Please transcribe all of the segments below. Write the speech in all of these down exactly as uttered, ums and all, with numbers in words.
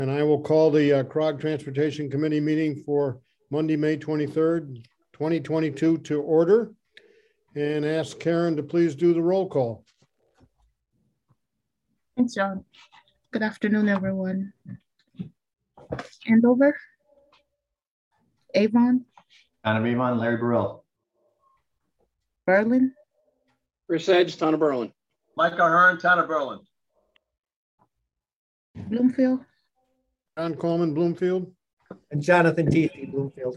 And I will call the uh, CROG Transportation Committee meeting for Monday, May twenty-third, twenty twenty-two to order, and ask Karen to please do the roll call. Thanks, John. Good afternoon, everyone. Andover, Avon, Town of Avon, Larry Burrell. Berlin, Chris Edge, Town of Berlin. Mike Ahern, Town of Berlin. Bloomfield, John Coleman, Bloomfield. And Jonathan Teefy, Bloomfield.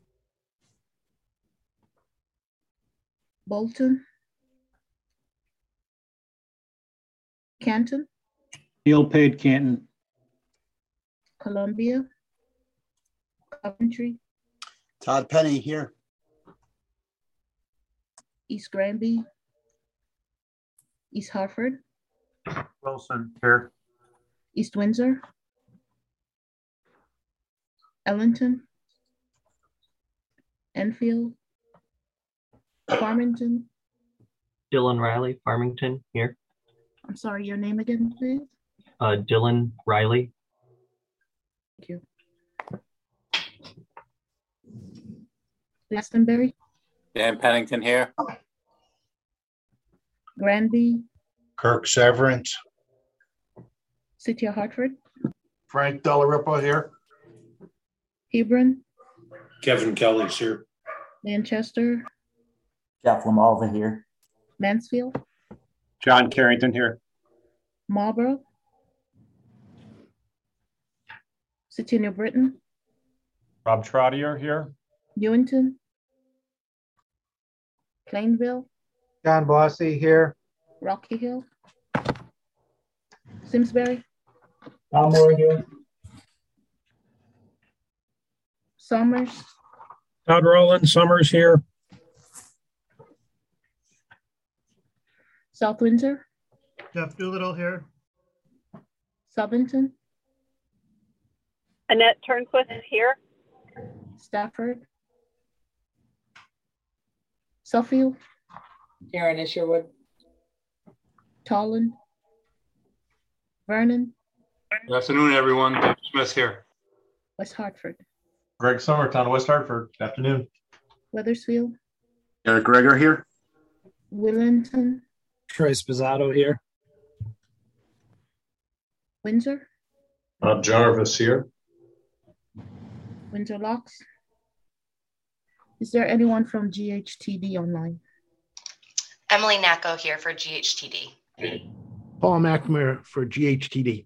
Bolton, Canton, Neil Page, Canton. Columbia, Coventry, Todd Penny here. East Granby, East Hartford, Wilson here. East Windsor, Ellington, Enfield, Farmington. Dylan Riley, Farmington here. I'm sorry, your name again, please? Uh, Dylan Riley. Thank you. Glastonbury, Dan Pennington here. Granby, Kirk Severance. City of Hartford, Frank Delaripa here. Hebron, Kevin Kelly's here. Manchester, Jeff Lamalva here. Mansfield, John Carrington here. Marlborough, City of New Britain, Rob Trottier here. Newington, Plainville, John Bossy here. Rocky Hill, Simsbury, Tom Moore here. Somers, Todd Rowland, Summers here. South Windsor, Jeff Doolittle here. Southington, Annette Turnquist here. Stafford, Suffield, Karen Isherwood. Tolland, Vernon, Good afternoon, everyone. Dave Smith here. West Hartford, Greg Summer, Town of West Hartford. Good afternoon. Weathersfield, Eric Greger here. Willington, Troy Spizzato here. Windsor, Bob Jarvis here. Windsor Locks. Is there anyone from G H T D online? Emily Nacco here for G H T D. Paul McNamara for G H T D.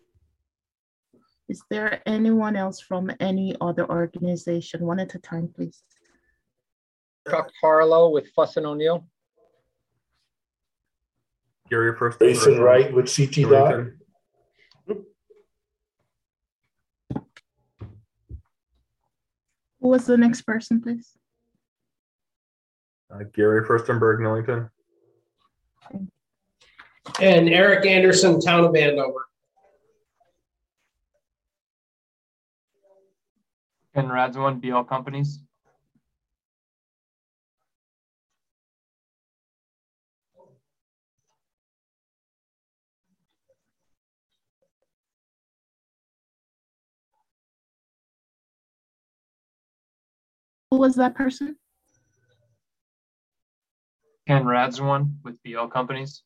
Is there anyone else from any other organization? One at a time, please. Chuck Harlow with Fuss and O'Neill. Gary first. Jason Wright with C T Dot. Who was the next person, please? Uh, Gary Furstenberg, Millington. And Eric Anderson, Town of Andover. Ken Radzwan, B L Companies. Who was that person? Ken Radzwan with B L Companies.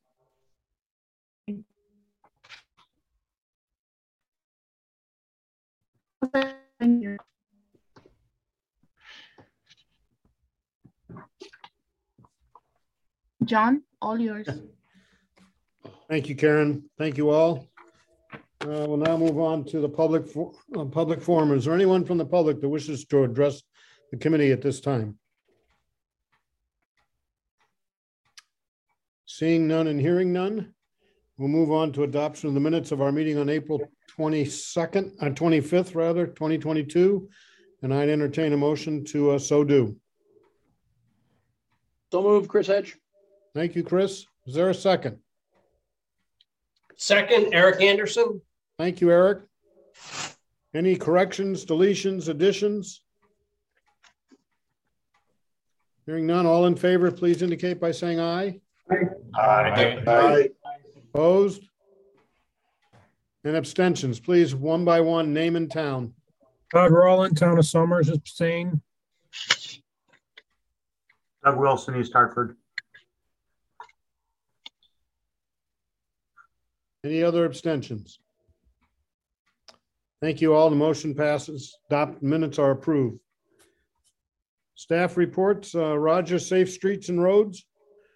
Thank you. John, all yours. Thank you, Karen. Thank you all. Uh, we'll now move on to the public for, uh, public forum. Is there anyone from the public that wishes to address the committee at this time? Seeing none and hearing none, we'll move on to adoption of the minutes of our meeting on April twenty-second, uh, twenty-fifth rather, twenty twenty-two. And I'd entertain a motion to uh, so do. So move, Chris Edge. Thank you, Chris. Is there a second? Second, Eric Anderson. Thank you, Eric. Any corrections, deletions, additions? Hearing none, all in favor, please indicate by saying aye. Aye. Aye. Opposed? And abstentions, please, one by one, name and town. Todd Rowland, Town of Summers, abstain. Doug Wilson, East Hartford. Any other abstentions? Thank you all. The motion passes. Adopt minutes are approved. Staff reports, uh, Roger, Safe Streets and Roads.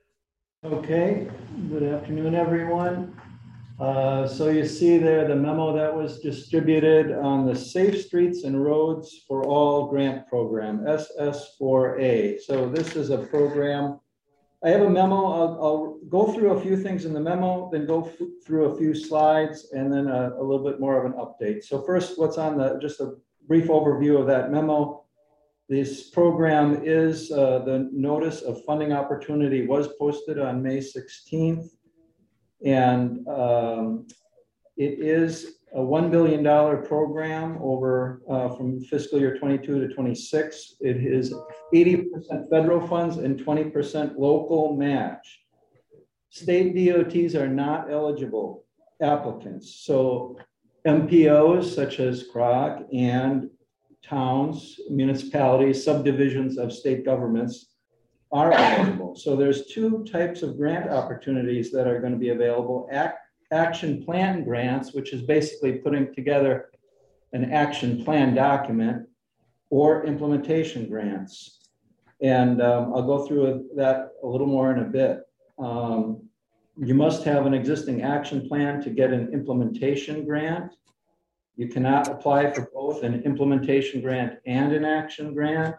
Okay, good afternoon, everyone. Uh, so you see there the memo that was distributed on the Safe Streets and Roads for All grant program, S S four A. So this is a program. I have a memo. I'll, I'll go through a few things in the memo, then go f- through a few slides, and then a, a little bit more of an update. So first, what's on the, just a brief overview of that memo. This program is, uh, the notice of funding opportunity was posted on May sixteenth. And um, it is a one billion dollars program over uh, from fiscal year twenty-two to twenty-six. It is eighty percent federal funds and twenty percent local match. State D O Ts are not eligible applicants. So M P Os such as C R O G and towns, municipalities, subdivisions of state governments are eligible. So there's two types of grant opportunities that are going to be available. Act, action plan grants, which is basically putting together an action plan document, or implementation grants. And um, I'll go through that a little more in a bit. Um, you must have an existing action plan to get an implementation grant. You cannot apply for both an implementation grant and an action grant.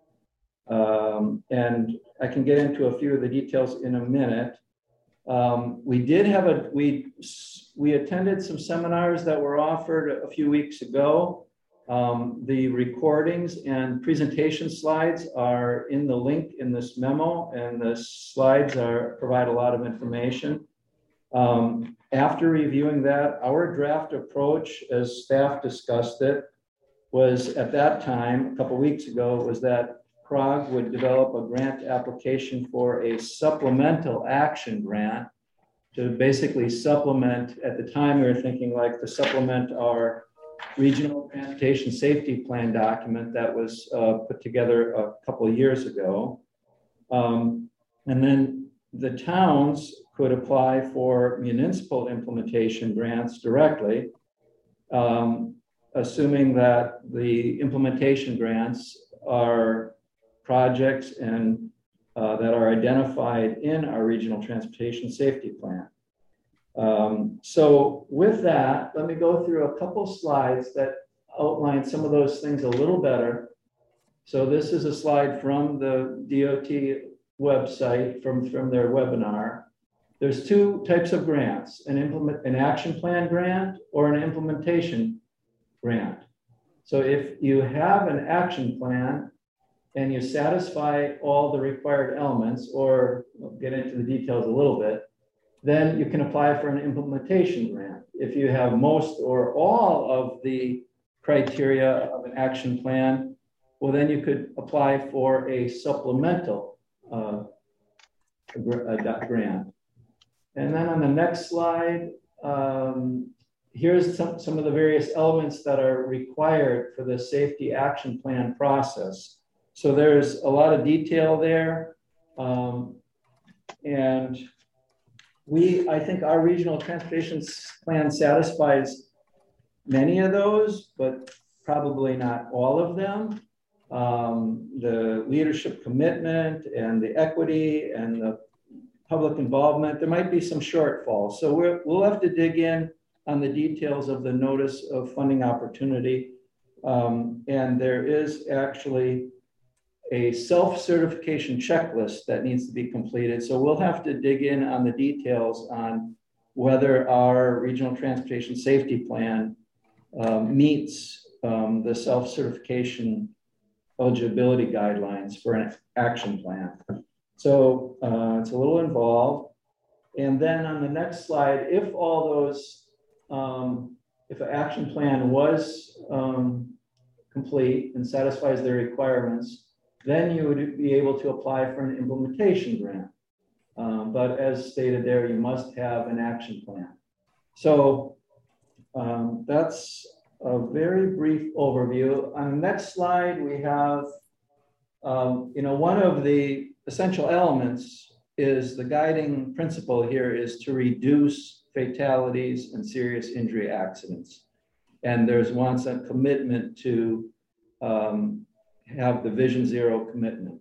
Um, and I can get into a few of the details in a minute. Um, we did have a, we, we attended some seminars that were offered a few weeks ago. Um, the recordings and presentation slides are in the link in this memo, and the slides are provide a lot of information. Um, after reviewing that, our draft approach, as staff discussed it, was at that time, a couple weeks ago, was that C R O G would develop a grant application for a supplemental action grant to basically supplement, at the time we were thinking like to supplement our regional transportation safety plan document that was uh, put together a couple of years ago. Um, and then the towns could apply for municipal implementation grants directly, um, assuming that the implementation grants are projects and uh, that are identified in our regional transportation safety plan. Um, so with that, let me go through a couple slides that outline some of those things a little better. So this is a slide from the D O T website, from, from their webinar. There's two types of grants, an implement, an action plan grant or an implementation grant. So if you have an action plan and you satisfy all the required elements, or we'll get into the details a little bit, then you can apply for an implementation grant. If you have most or all of the criteria of an action plan, well, then you could apply for a supplemental uh, a grant. And then on the next slide, um, here's some, some of the various elements that are required for the safety action plan process. So there's a lot of detail there. Um, and we, I think our regional transportation plan satisfies many of those, but probably not all of them. Um, the leadership commitment and the equity and the public involvement, there might be some shortfalls. So we're, we'll have to dig in on the details of the notice of funding opportunity. Um, and there is actually a self-certification checklist that needs to be completed. So we'll have to dig in on the details on whether our regional transportation safety plan um, meets um, the self-certification eligibility guidelines for an action plan. So uh, it's a little involved. And then on the next slide, if all those, um, if an action plan was um, complete and satisfies their requirements, then you would be able to apply for an implementation grant. Um, but as stated there, you must have an action plan. So um, that's a very brief overview. On the next slide, we have, um, you know, one of the essential elements is the guiding principle here is to reduce fatalities and serious injury accidents. And there's once a commitment to um, have the Vision Zero commitment.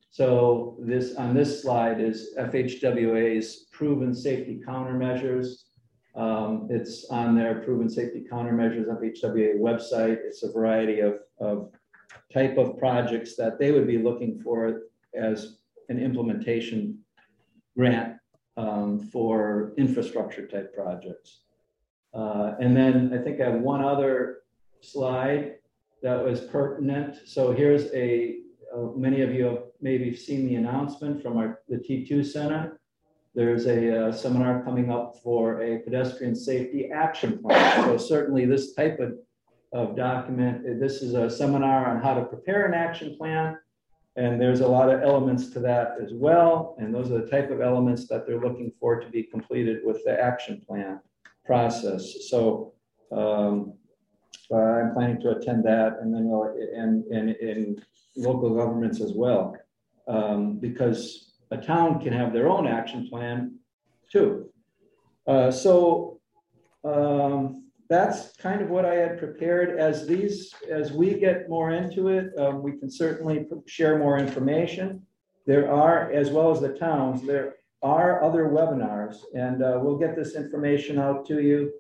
So this on this slide is F H W A's proven safety countermeasures. Um, it's on their proven safety countermeasures F H W A website. It's a variety of, of type of projects that they would be looking for as an implementation grant um, for infrastructure type projects. Uh, and then I think I have one other slide that was pertinent. So here's a, uh, many of you have maybe seen the announcement from our, the T two Center. There's a uh, seminar coming up for a pedestrian safety action plan. So certainly this type of, of document, this is a seminar on how to prepare an action plan. And there's a lot of elements to that as well. And those are the type of elements that they're looking for to be completed with the action plan process. So um, uh, I'm planning to attend that, and then we'll, and, and in local governments as well, um, because a town can have their own action plan too. Uh, so um, that's kind of what I had prepared. As these, as we get more into it, um, we can certainly share more information. There are, as well as the towns, there are other webinars, and uh, we'll get this information out to you.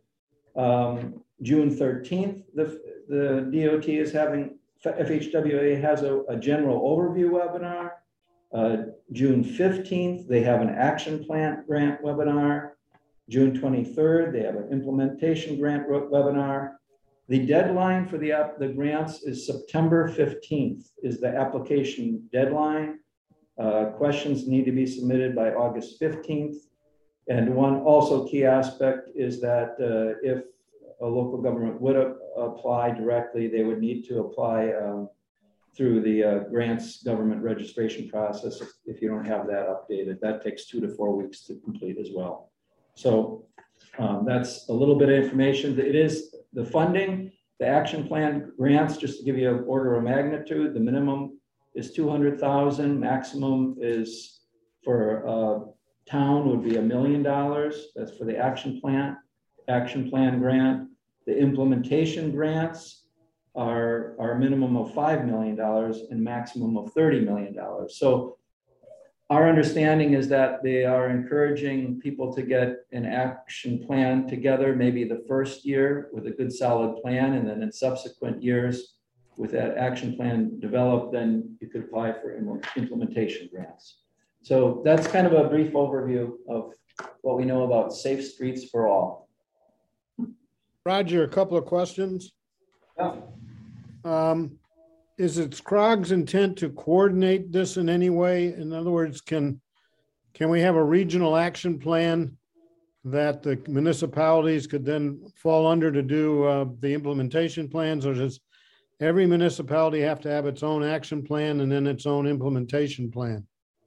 Um, June thirteenth, the, the D O T is having, F H W A has a, a general overview webinar. Uh, June fifteenth, they have an action plan grant webinar. June twenty-third, they have an implementation grant webinar. The deadline for the, the grants is September fifteenth is the application deadline. Uh, questions need to be submitted by August fifteenth. And one also key aspect is that uh, if a local government would uh, apply directly, they would need to apply um, through the uh, grants government registration process. If, if you don't have that updated, that takes two to four weeks to complete as well. So um, that's a little bit of information. It is the funding, the action plan grants, just to give you an order of magnitude, the minimum is two hundred thousand, maximum is for a town would be a million dollars. That's for the action plan, action plan grant. The implementation grants are, are a minimum of five million dollars and maximum of thirty million dollars. So our understanding is that they are encouraging people to get an action plan together, maybe the first year with a good solid plan, and then in subsequent years with that action plan developed, then you could apply for implementation grants. So that's kind of a brief overview of what we know about Safe Streets for All. Roger, a couple of questions. Yeah. Um, is it S C R O G's intent to coordinate this in any way? In other words, can, can we have a regional action plan that the municipalities could then fall under to do uh, the implementation plans, or does every municipality have to have its own action plan and then its own implementation plan?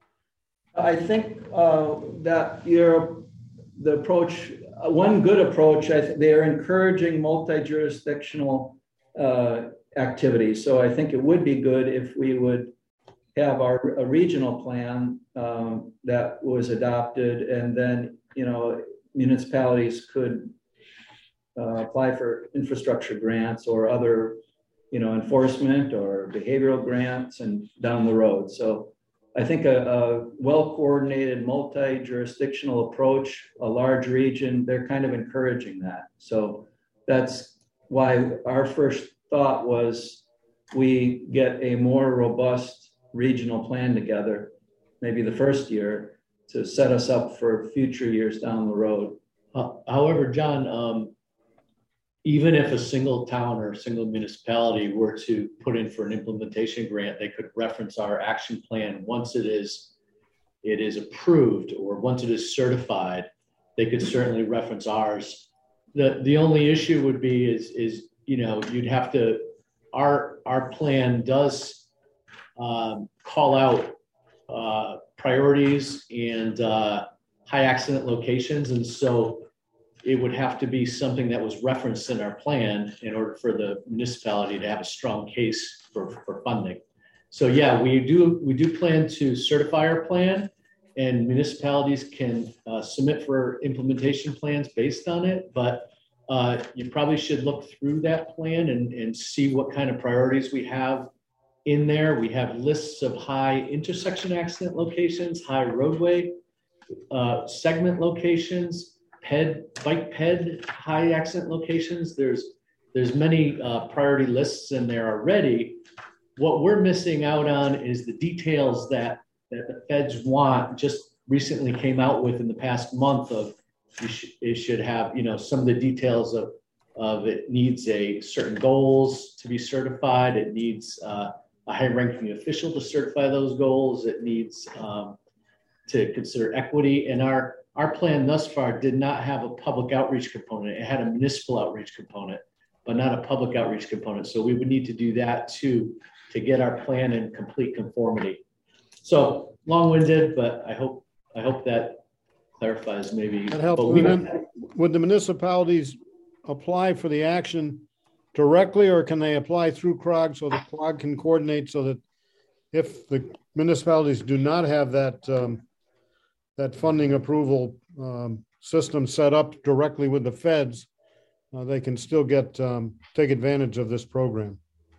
I think uh, that you're, the approach, uh, one good approach, I th they are encouraging multi-jurisdictional uh, activities. So I think it would be good if we would have our a regional plan um, that was adopted, and then, you know, municipalities could uh, apply for infrastructure grants or other, you know, enforcement or behavioral grants and down the road. So I think a, a well-coordinated multi-jurisdictional approach, a large region, they're kind of encouraging that. So that's why our first thought was we get a more robust regional plan together, maybe the first year, to set us up for future years down the road. Uh, however, John, um, even if a single town or a single municipality were to put in for an implementation grant, they could reference our action plan once it is it is approved, or once it is certified. They could certainly reference ours. The the only issue would be is is you know, you'd have to, our our plan does um, call out uh, priorities and uh, high accident locations, and so it would have to be something that was referenced in our plan in order for the municipality to have a strong case for, for funding. So yeah, we do we do plan to certify our plan, and municipalities can uh, submit for implementation plans based on it. But uh, you probably should look through that plan and, and see what kind of priorities we have in there. We have lists of high intersection accident locations, high roadway uh, segment locations, ped, bike ped, high accident locations. There's there's many uh, priority lists in there already. What we're missing out on is the details that, that the feds want. Just recently came out with in the past month of you sh it should have, you know, some of the details of, of it needs a certain goals to be certified. It needs uh, a high ranking official to certify those goals. It needs um, to consider equity. And our, our plan thus far did not have a public outreach component. It had a municipal outreach component, but not a public outreach component. So we would need to do that too, to get our plan in complete conformity. So long-winded, but I hope I hope that clarifies maybe. That helps. Then, would the municipalities apply for the action directly, or can they apply through C R O G so that C R O G can coordinate so that if the municipalities do not have that um, that funding approval um, system set up directly with the feds, uh, they can still get um, take advantage of this program?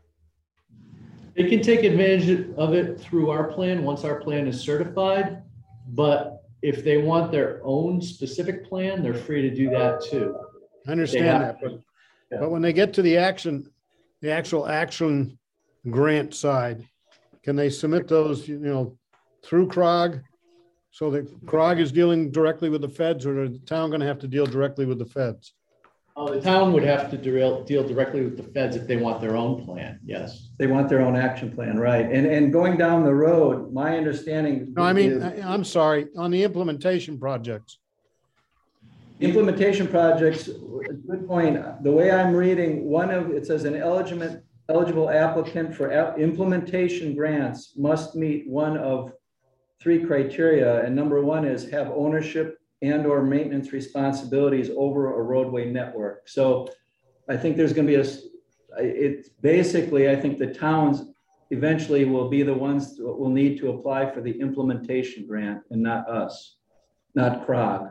They can take advantage of it through our plan once our plan is certified, but if they want their own specific plan, they're free to do that too. I understand that, but, yeah. but when they get to the action, the actual action grant side, can they submit those, you know, through C R O G so that C R O G is dealing directly with the feds, or is the town going to have to deal directly with the feds? Oh, the town would have to deal, deal directly with the feds if they want their own plan. Yes. They want their own action plan, right? And and going down the road, my understanding. No, I mean, is, I, I'm sorry, on the implementation projects. Implementation projects, good point. The way I'm reading, one of, it says an eligible, eligible applicant for implementation grants must meet one of three criteria. And number one is have ownership and or maintenance responsibilities over a roadway network. So I think there's going to be a, it's basically, I think the towns eventually will be the ones that will need to apply for the implementation grant and not us, not C R O G.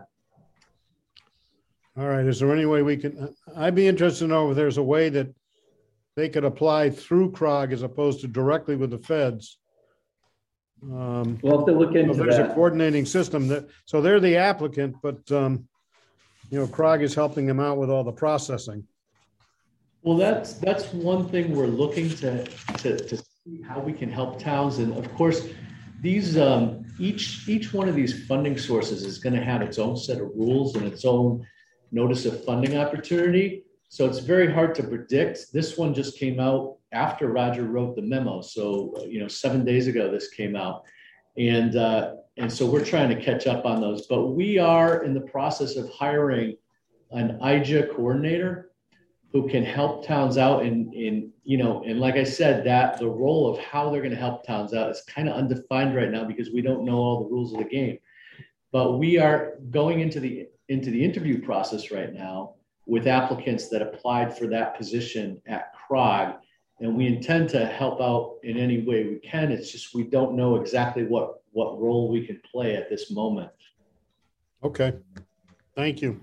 All right, is there any way we can, I'd be interested to know if there's a way that they could apply through C R O G as opposed to directly with the feds. Um, we'll have to look into there's that. a coordinating system that, so they're the applicant, but um, you know, C R O G is helping them out with all the processing. Well, that's that's one thing we're looking to to, to see how we can help towns, and of course, these um, each each one of these funding sources is going to have its own set of rules and its own notice of funding opportunity. So it's very hard to predict. This one just came out after Roger wrote the memo. So, you know, seven days ago, this came out. And, uh, and so we're trying to catch up on those. But we are in the process of hiring an I J A coordinator who can help towns out in, in, you know, and like I said, that the role of how they're going to help towns out is kind of undefined right now because we don't know all the rules of the game. But we are going into the, into the interview process right now with applicants that applied for that position at C R O G. And we intend to help out in any way we can. It's just we don't know exactly what, what role we can play at this moment. Okay, thank you.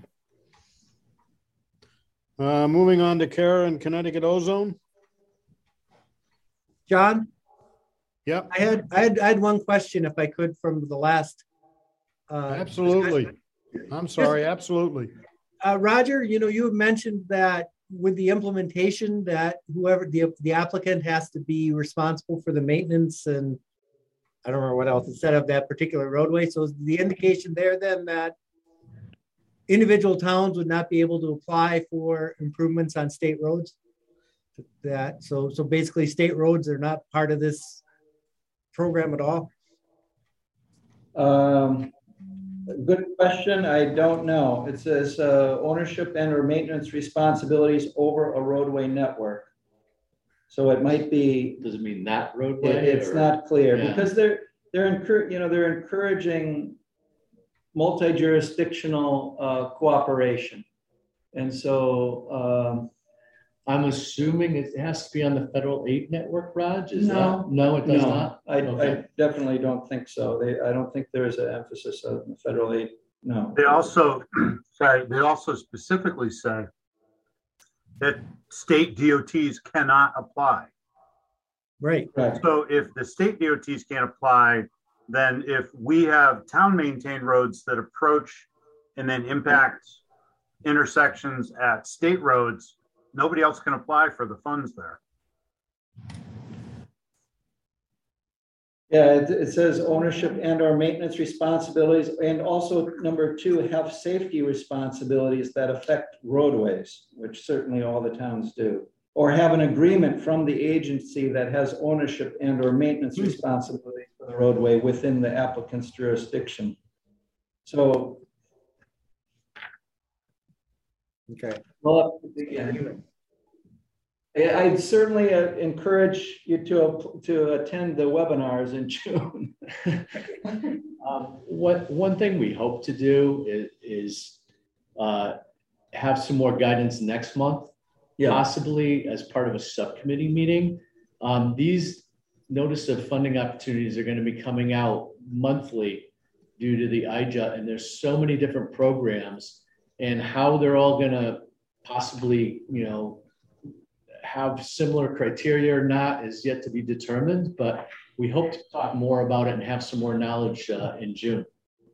Uh, moving on to Kara and Connecticut Ozone. John? Yep. I had, I had, I had one question if I could from the last. Uh, absolutely. discussion. I'm sorry, Just, absolutely. Uh, Roger, you know, you have mentioned that with the implementation that whoever the, the applicant has to be responsible for the maintenance and I don't remember what else instead of that particular roadway. So is the indication there then that individual towns would not be able to apply for improvements on state roads? That so so basically state roads are not part of this program at all? Um, Good question. I don't know. It says uh, ownership and or maintenance responsibilities over a roadway network. So it might be. Does it mean that roadway? It, it's or? not clear Yeah. because they're they're encouraging you know they're encouraging multi-jurisdictional uh, cooperation. And so, um, I'm assuming it has to be on the federal aid network, Raj, is No. that? No, it does no, not? I, Okay. I definitely don't think so. They, I don't think there is an emphasis on the federal aid. No. They also, sorry, they also specifically say that state D O Ts cannot apply. Right. So if the state D O Ts can't apply, then if we have town maintained roads that approach and then impact intersections at state roads, nobody else can apply for the funds there. Yeah, it, it says ownership and or maintenance responsibilities, and also number two, have safety responsibilities that affect roadways, which certainly all the towns do, or have an agreement from the agency that has ownership and or maintenance responsibilities for the roadway within the applicant's jurisdiction. So, okay. well, again, I'd certainly uh, encourage you to, to attend the webinars in June. um, what, one thing we hope to do is, is uh, have some more guidance next month, yeah. possibly as part of a subcommittee meeting. Um, these notice of funding opportunities are going to be coming out monthly due to the I J A, and there's so many different programs, and how they're all going to possibly, you know, have similar criteria or not is yet to be determined, but we hope to talk more about it and have some more knowledge uh, in June.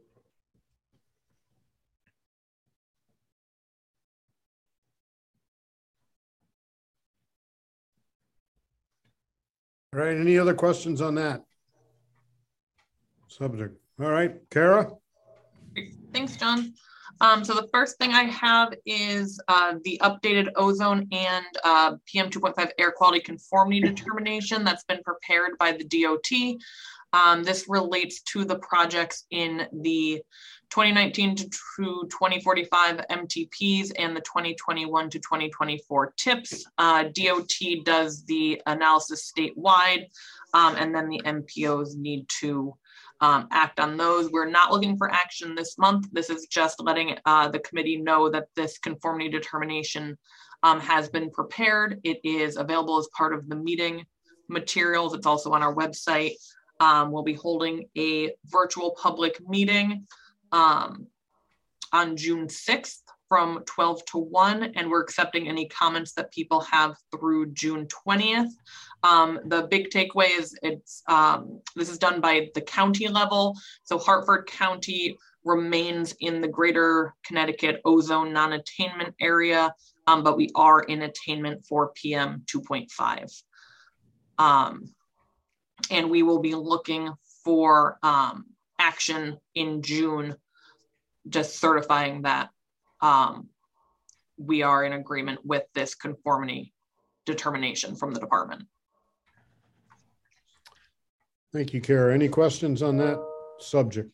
All right, any other questions on that subject? All right, Kara? Thanks, John. Um, so the first thing I have is uh, the updated ozone and uh, P M two point five air quality conformity determination that's been prepared by the D O T. Um, this relates to the projects in the twenty nineteen to twenty forty-five M T Ps and the twenty twenty-one to twenty twenty-four TIPs. Uh, D O T does the analysis statewide, um, and then the M P Os need to Um, act on those. We're not looking for action this month. This is just letting uh, the committee know that this conformity determination um, has been prepared. It is available as part of the meeting materials. It's also on our website. Um, we'll be holding a virtual public meeting um, on June sixth from twelve to one, and we're accepting any comments that people have through June twentieth. Um, the big takeaway is it's um, this is done by the county level. So Hartford County remains in the greater Connecticut ozone non-attainment area, um, but we are in attainment for P M two point five. Um, and we will be looking for um, action in June, just certifying that um, we are in agreement with this conformity determination from the department. Thank you, Kara. Any questions on that subject?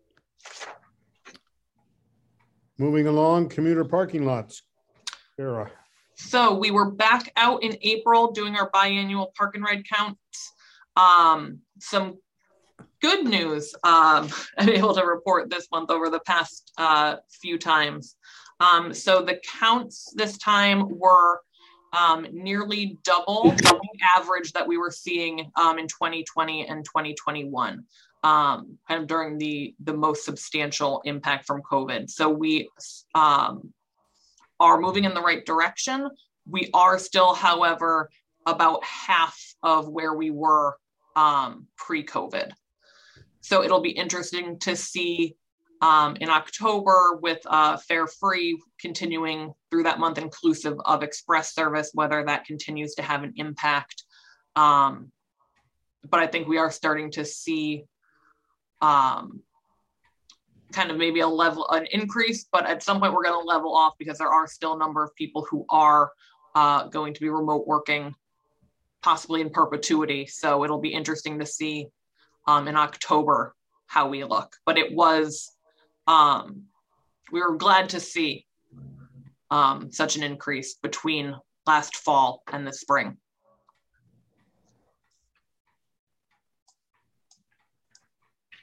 Moving along, commuter parking lots. Kara. So we were back out in April doing our biannual park and ride counts. Um, some good news um, I'm able to report this month over the past uh, few times. Um, so the counts this time were Um, nearly double the average that we were seeing um, in twenty twenty and twenty twenty-one, um, kind of during the, the most substantial impact from COVID. So we um, are moving in the right direction. We are still, however, about half of where we were um, pre-COVID. So it'll be interesting to see Um, in October with uh, Fare Free continuing through that month inclusive of express service, whether that continues to have an impact. Um, but I think we are starting to see um, kind of maybe a level, an increase, but at some point we're going to level off because there are still a number of people who are uh, going to be remote working, possibly in perpetuity. So it'll be interesting to see um, in October how we look, but it was Um, we were glad to see um, such an increase between last fall and the spring.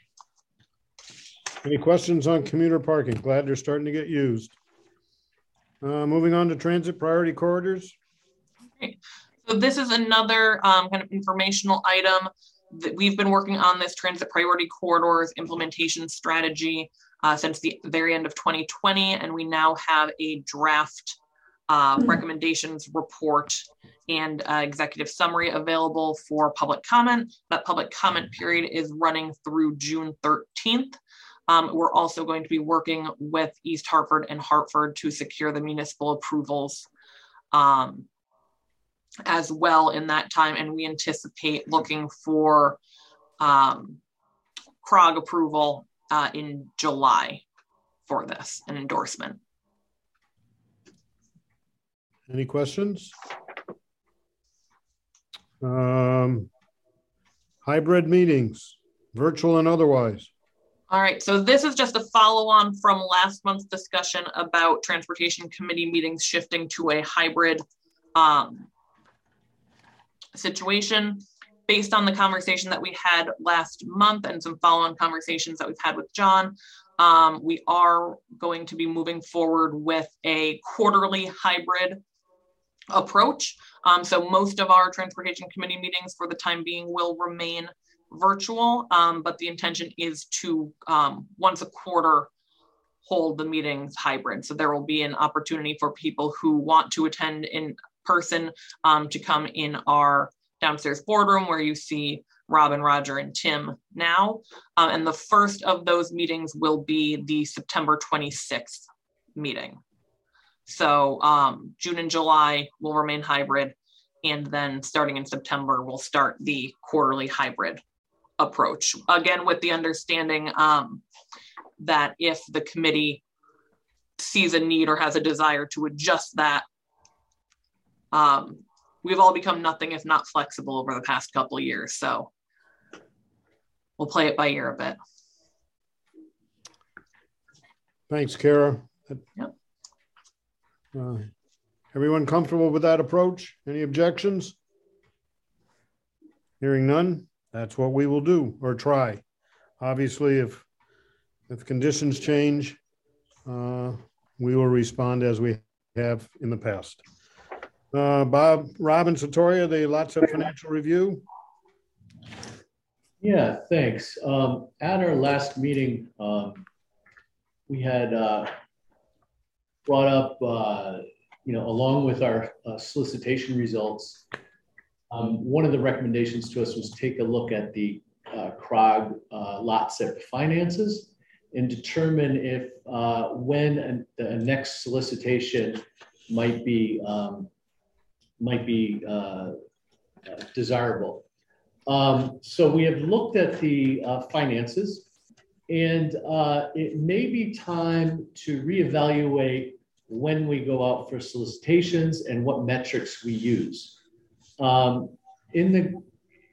Any questions on commuter parking? Glad they're starting to get used. Uh, moving on to transit priority corridors. Okay. So this is another um, kind of informational item that we've been working on this transit priority corridors implementation strategy uh, since the very end of twenty twenty, and we now have a draft uh, recommendations report and uh, executive summary available for public comment. That public comment period is running through June thirteenth. Um, we're also going to be working with East Hartford and Hartford to secure the municipal approvals um, as well in that time. And we anticipate looking for um, C R O G approval uh, in July for this, an endorsement. Any questions? Um, hybrid meetings, virtual and otherwise. All right, so this is just a follow-on from last month's discussion about transportation committee meetings shifting to a hybrid um, situation. Based on the conversation that we had last month and some follow-on conversations that we've had with John, um, we are going to be moving forward with a quarterly hybrid approach. Um, so most of our transportation committee meetings for the time being will remain virtual, um, but the intention is to um, once a quarter hold the meetings hybrid. So there will be an opportunity for people who want to attend in person um, to come in our downstairs boardroom where you see Rob and Roger and Tim now. Uh, and the first of those meetings will be the September twenty-sixth meeting. So um, June and July will remain hybrid. And then starting in September, we'll start the quarterly hybrid approach. Again, with the understanding um, that if the committee sees a need or has a desire to adjust that, um, we've all become nothing if not flexible over the past couple of years. So we'll play it by ear a bit. Thanks, Kara. Yep. Uh, everyone comfortable with that approach? Any objections? Hearing none, that's what we will do or try. Obviously, if if conditions change, uh, we will respond as we have in the past. Uh, Bob, Rob and Satoria, the lots of financial review. Yeah, thanks. Um, at our last meeting, um, we had uh, brought up, uh, you know, along with our uh, solicitation results, um, one of the recommendations to us was take a look at the uh, C R O G uh, lot SIP finances and determine if uh, when the next solicitation might be um, might be uh, uh, desirable. Um, so we have looked at the uh, finances, and uh, it may be time to reevaluate when we go out for solicitations and what metrics we use. Um, in the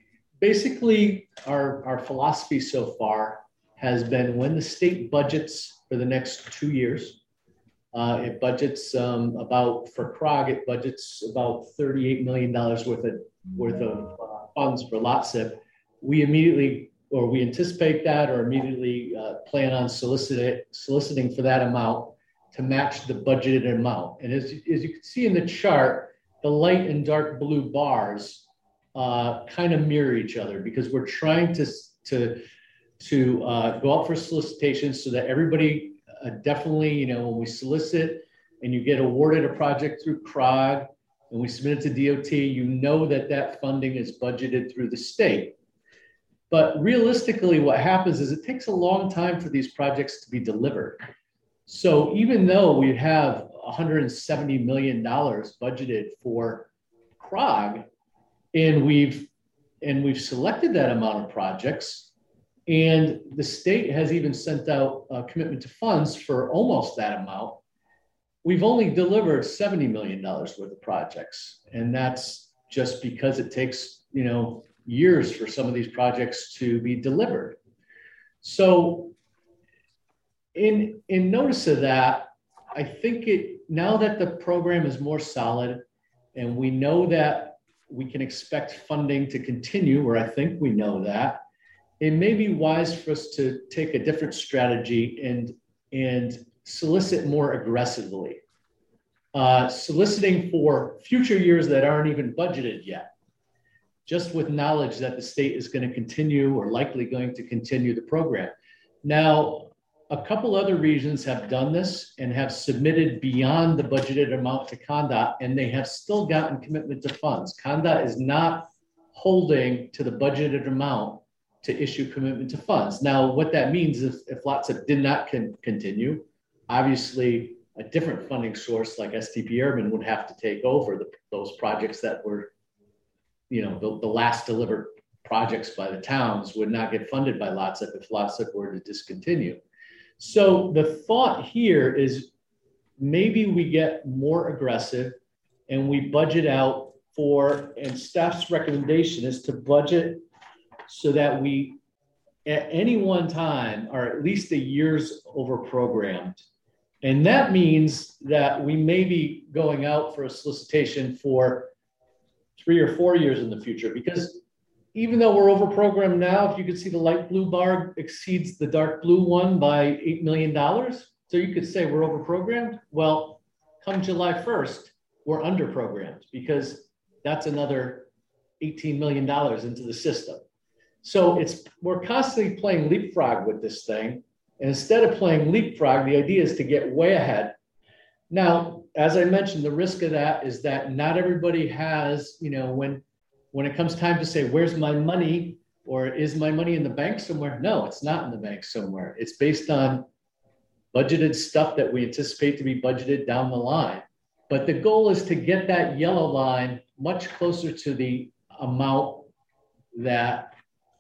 basically, our, our philosophy so far has been when the state budgets for the next two years, uh, it budgets um, about, for C R O G, it budgets about thirty-eight million dollars worth of, worth of uh, funds for lot SIP. We immediately, or we anticipate that or immediately uh, plan on solicit, soliciting for that amount to match the budgeted amount. And as, as you can see in the chart, the light and dark blue bars uh, kind of mirror each other because we're trying to, to, to uh, go out for solicitations so that everybody uh, definitely, you know, when we solicit and you get awarded a project through C R O G and we submit it to D O T, you know that that funding is budgeted through the state. But realistically, what happens is it takes a long time for these projects to be delivered. So even though we have one hundred seventy million dollars budgeted for C R O G, and we've and we've selected that amount of projects, and the state has even sent out a commitment to funds for almost that amount, we've only delivered seventy million dollars worth of projects. And that's just because it takes, you know, years for some of these projects to be delivered. So in, in notice of that, I think it, now that the program is more solid and we know that we can expect funding to continue, or I think we know that, it may be wise for us to take a different strategy and, and solicit more aggressively. uh, soliciting for future years that aren't even budgeted yet, just with knowledge that the state is going to continue or likely going to continue the program. Now, a couple other regions have done this and have submitted beyond the budgeted amount to CONDOT, and they have still gotten commitment to funds. CONDOT is not holding to the budgeted amount to issue commitment to funds. Now, what that means is if lots of did not con continue, obviously a different funding source like S T P Urban would have to take over the, those projects that were, you know, the, the last delivered projects by the towns would not get funded by LOTSEP if LOTSEP were to discontinue. So the thought here is maybe we get more aggressive and we budget out for, and staff's recommendation is to budget so that we at any one time are at least a year's over programmed. And that means that we may be going out for a solicitation for three or four years in the future, because even though we're over programmed now, if you could see the light blue bar exceeds the dark blue one by eight million dollars. So you could say we're over programmed. Well, come July first, we're under programmed because that's another eighteen million dollars into the system. So it's, we're constantly playing leapfrog with this thing. And instead of playing leapfrog, the idea is to get way ahead. Now, as I mentioned, the risk of that is that not everybody has, you know, when, when it comes time to say, where's my money? Or is my money in the bank somewhere? No, it's not in the bank somewhere. It's based on budgeted stuff that we anticipate to be budgeted down the line. But the goal is to get that yellow line much closer to the amount that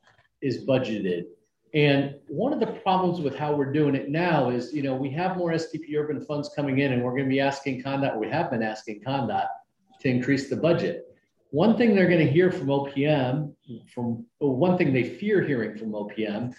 is budgeted. And one of the problems with how we're doing it now is, you know, we have more S T P Urban funds coming in and we're going to be asking CONDOT, we have been asking CONDOT to increase the budget. One thing they're going to hear from O P M, from well, one thing they fear hearing from O P M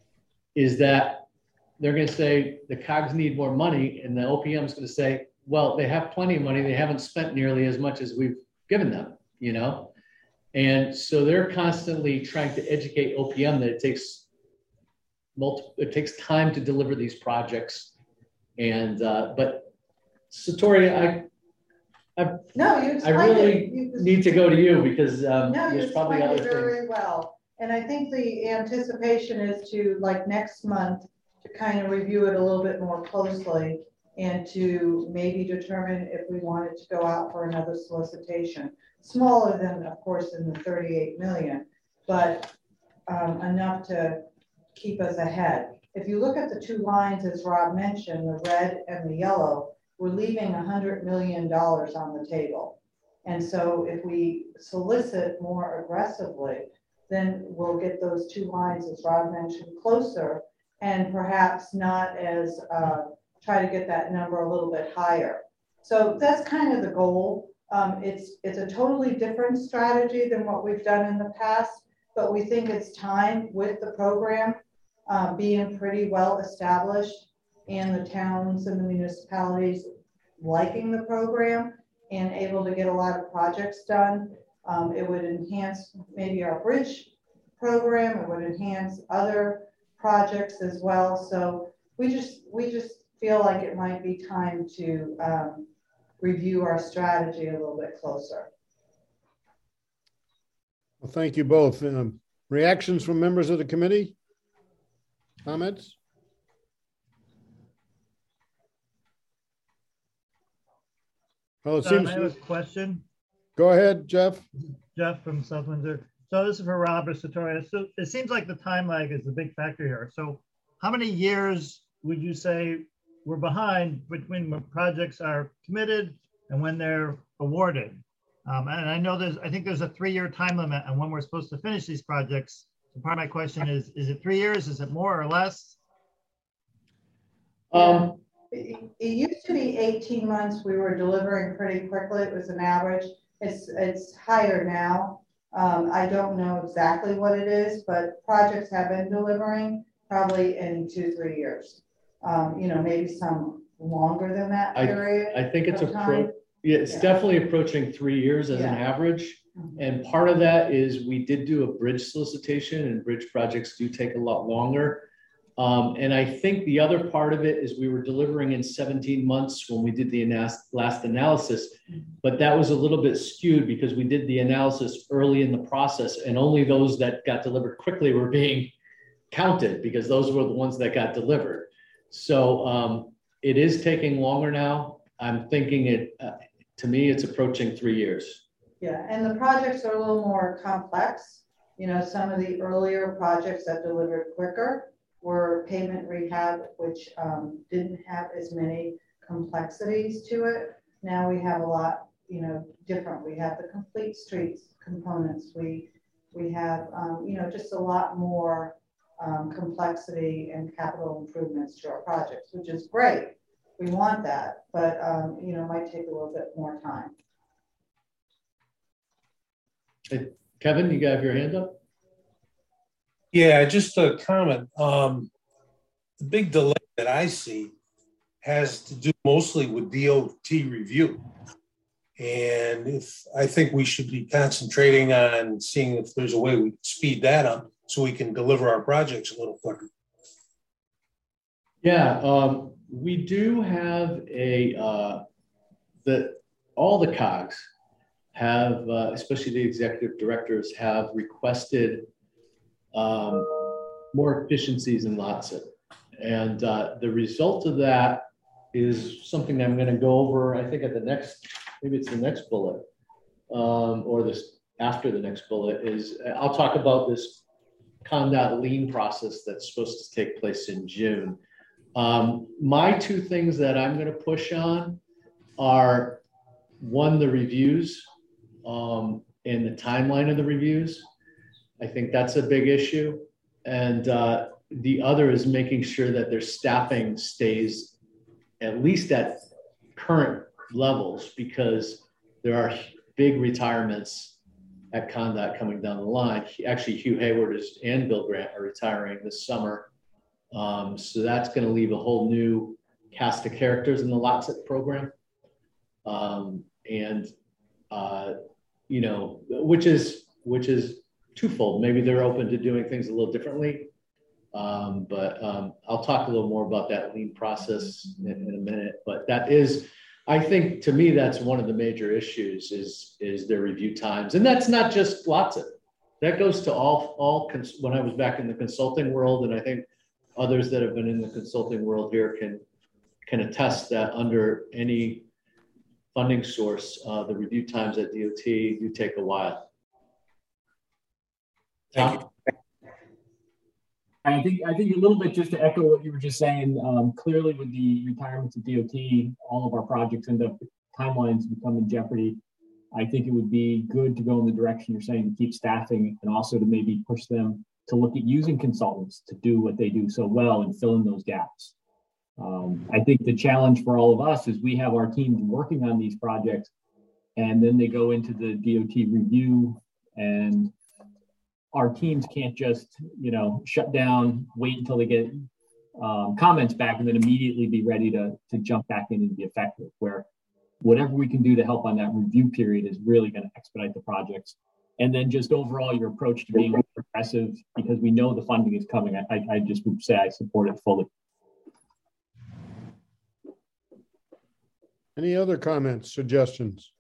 is that they're going to say the COGS need more money, and the O P M is going to say, well, they have plenty of money. They haven't spent nearly as much as we've given them, you know? And so they're constantly trying to educate O P M that it takes multiple, it takes time to deliver these projects. And, uh, but Satori, I, I, no, you I really you need to go to you because um, no, there's probably other things. Very well. And I think the anticipation is to, like next month, to kind of review it a little bit more closely and to maybe determine if we wanted to go out for another solicitation. Smaller than, of course, than the thirty-eight million, but um, enough to keep us ahead. If you look at the two lines, as Rob mentioned, the red and the yellow, we're leaving one hundred million dollars on the table. And so if we solicit more aggressively, then we'll get those two lines, as Rob mentioned, closer and perhaps not as, uh, try to get that number a little bit higher. So that's kind of the goal. Um, it's, it's a totally different strategy than what we've done in the past, but we think it's time with the program uh, being pretty well established and the towns and the municipalities liking the program and able to get a lot of projects done. Um, it would enhance maybe our bridge program. It would enhance other projects as well. So we just, we just feel like it might be time to um, review our strategy a little bit closer. Well, thank you both. Um, reactions from members of the committee? Comments? Well, it John, seems. I have a question. Go ahead, Jeff. Jeff from South Windsor. So this is for Robert Satori. So it seems like the time lag is the big factor here. So how many years would you say we're behind between when projects are committed and when they're awarded? Um, and I know there's, I think there's a three-year time limit on when we're supposed to finish these projects. So part of my question is, is it three years? Is it more or less? Um, it, it used to be eighteen months. We were delivering pretty quickly. It was an average. It's, it's higher now. Um, I don't know exactly what it is, but projects have been delivering probably in two, three years. Um, you know, maybe some longer than that period. I, I think it's a pro. Yeah, it's yeah. definitely approaching three years as yeah. an average. Mm-hmm. And part of that is we did do a bridge solicitation, and bridge projects do take a lot longer. Um, and I think the other part of it is we were delivering in seventeen months when we did the anas- last analysis, but that was a little bit skewed because we did the analysis early in the process and only those that got delivered quickly were being counted because those were the ones that got delivered. So um, it is taking longer now. I'm thinking it, uh, to me, it's approaching three years. Yeah, and the projects are a little more complex. You know, some of the earlier projects that delivered quicker were pavement rehab, which um, didn't have as many complexities to it. Now we have a lot, you know, different. We have the complete streets components. We we have, um, you know, just a lot more um, complexity and capital improvements to our projects, which is great. We want that, but um, you know, might take a little bit more time. Hey, Kevin, you got your hand up? Yeah, just a comment. Um, the big delay that I see has to do mostly with D O T review. And if I think we should be concentrating on seeing if there's a way we can speed that up so we can deliver our projects a little quicker. Yeah, um, we do have a, uh, the, all the cogs have, uh, especially the executive directors have requested um, more efficiencies in LOTSIT. And uh, the result of that is something that I'm going to go over, I think at the next, maybe it's the next bullet, um, or this after the next bullet is, I'll talk about this ConDOT lean process that's supposed to take place in June. Um, my two things that I'm going to push on are, one, the reviews um, and the timeline of the reviews. I think that's a big issue. And uh, the other is making sure that their staffing stays at least at current levels, because there are big retirements at ConDOT coming down the line. Actually, Hugh Hayward is, and Bill Grant are retiring this summer. Um, so that's going to leave a whole new cast of characters in the LOTSIT program. Um, and, uh, you know, which is, which is twofold. Maybe they're open to doing things a little differently. Um, but um, I'll talk a little more about that lean process in, in a minute. But that is, I think, to me, that's one of the major issues is, is their review times. And that's not just LOTSIT. That goes to all, all cons- when I was back in the consulting world, and I think others that have been in the consulting world here can, can attest that under any funding source, uh, the review times at D O T do take a while. Thank you. I think I think a little bit just to echo what you were just saying. Um, clearly, with the retirements of D O T, all of our projects end up timelines become in jeopardy. I think it would be good to go in the direction you're saying to keep staffing, and also to maybe push them to look at using consultants to do what they do so well and fill in those gaps. Um, I think the challenge for all of us is we have our teams working on these projects, and then they go into the D O T review, and our teams can't just, you know, shut down, wait until they get um, comments back, and then immediately be ready to, to jump back in and be effective, where whatever we can do to help on that review period is really going to expedite the projects. And then just overall your approach to being progressive, because we know the funding is coming. I, I just would say I support it fully. Any other comments, suggestions?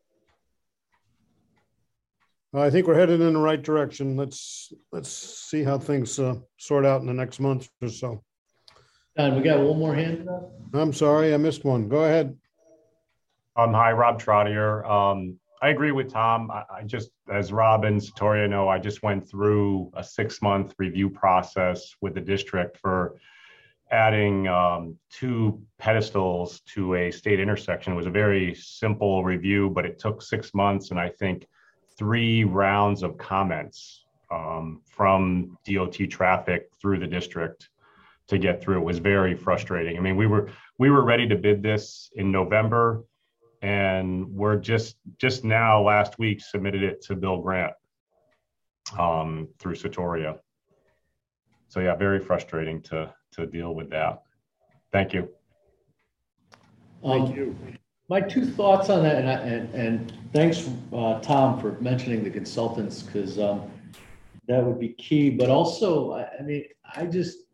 I think we're headed in the right direction. Let's let's see how things uh, sort out in the next month or so. And we got one more hand. I'm sorry, I missed one. Go ahead. Um, hi, Rob Trottier. Um, I agree with Tom. I, I just, as Rob and Satoria know, I just went through a six-month review process with the district for adding um, two pedestals to a state intersection. It was a very simple review, but it took six months, and I think three rounds of comments um, from D O T traffic through the district to get through. It was very frustrating. I mean, we were we were ready to bid this in November, and we're just just now last week submitted it to Bill Grant um, through Satoria. So yeah, very frustrating to to deal with that. Thank you. Um, Thank you. My two thoughts on that, and, I, and, and thanks, uh, Tom, for mentioning the consultants, because um, that would be key. But also, I, I mean, I just,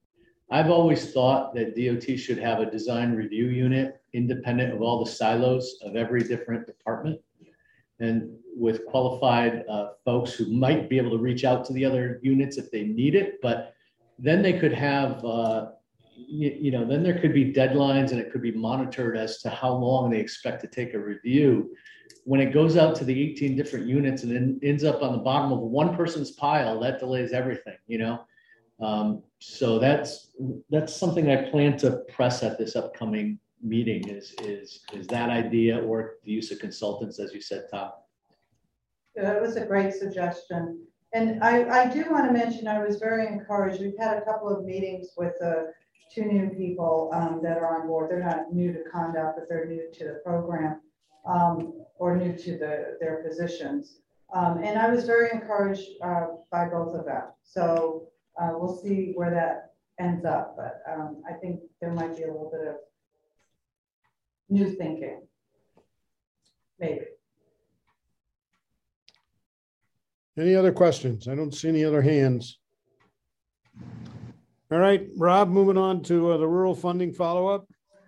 I've always thought that D O T should have a design review unit independent of all the silos of every different department, and with qualified uh, folks who might be able to reach out to the other units if they need it. But then they could have, uh, you, you know, then there could be deadlines, and it could be monitored as to how long they expect to take a review. When it goes out to the eighteen different units and then ends up on the bottom of one person's pile, that delays everything, you know? Um, so that's, that's something I plan to press at this upcoming meeting is, is, is that idea, or the use of consultants, as you said, Tom. That was a great suggestion. And I, I do want to mention, I was very encouraged. We've had a couple of meetings with uh, two new people um, that are on board. They're not new to conduct, but they're new to the program um, or new to the, their positions. Um, and I was very encouraged uh, by both of them. So uh, we'll see where that ends up. But um, I think there might be a little bit of new thinking, maybe. Any other questions? I don't see any other hands. All right, Rob, moving on to uh, the rural funding follow-up.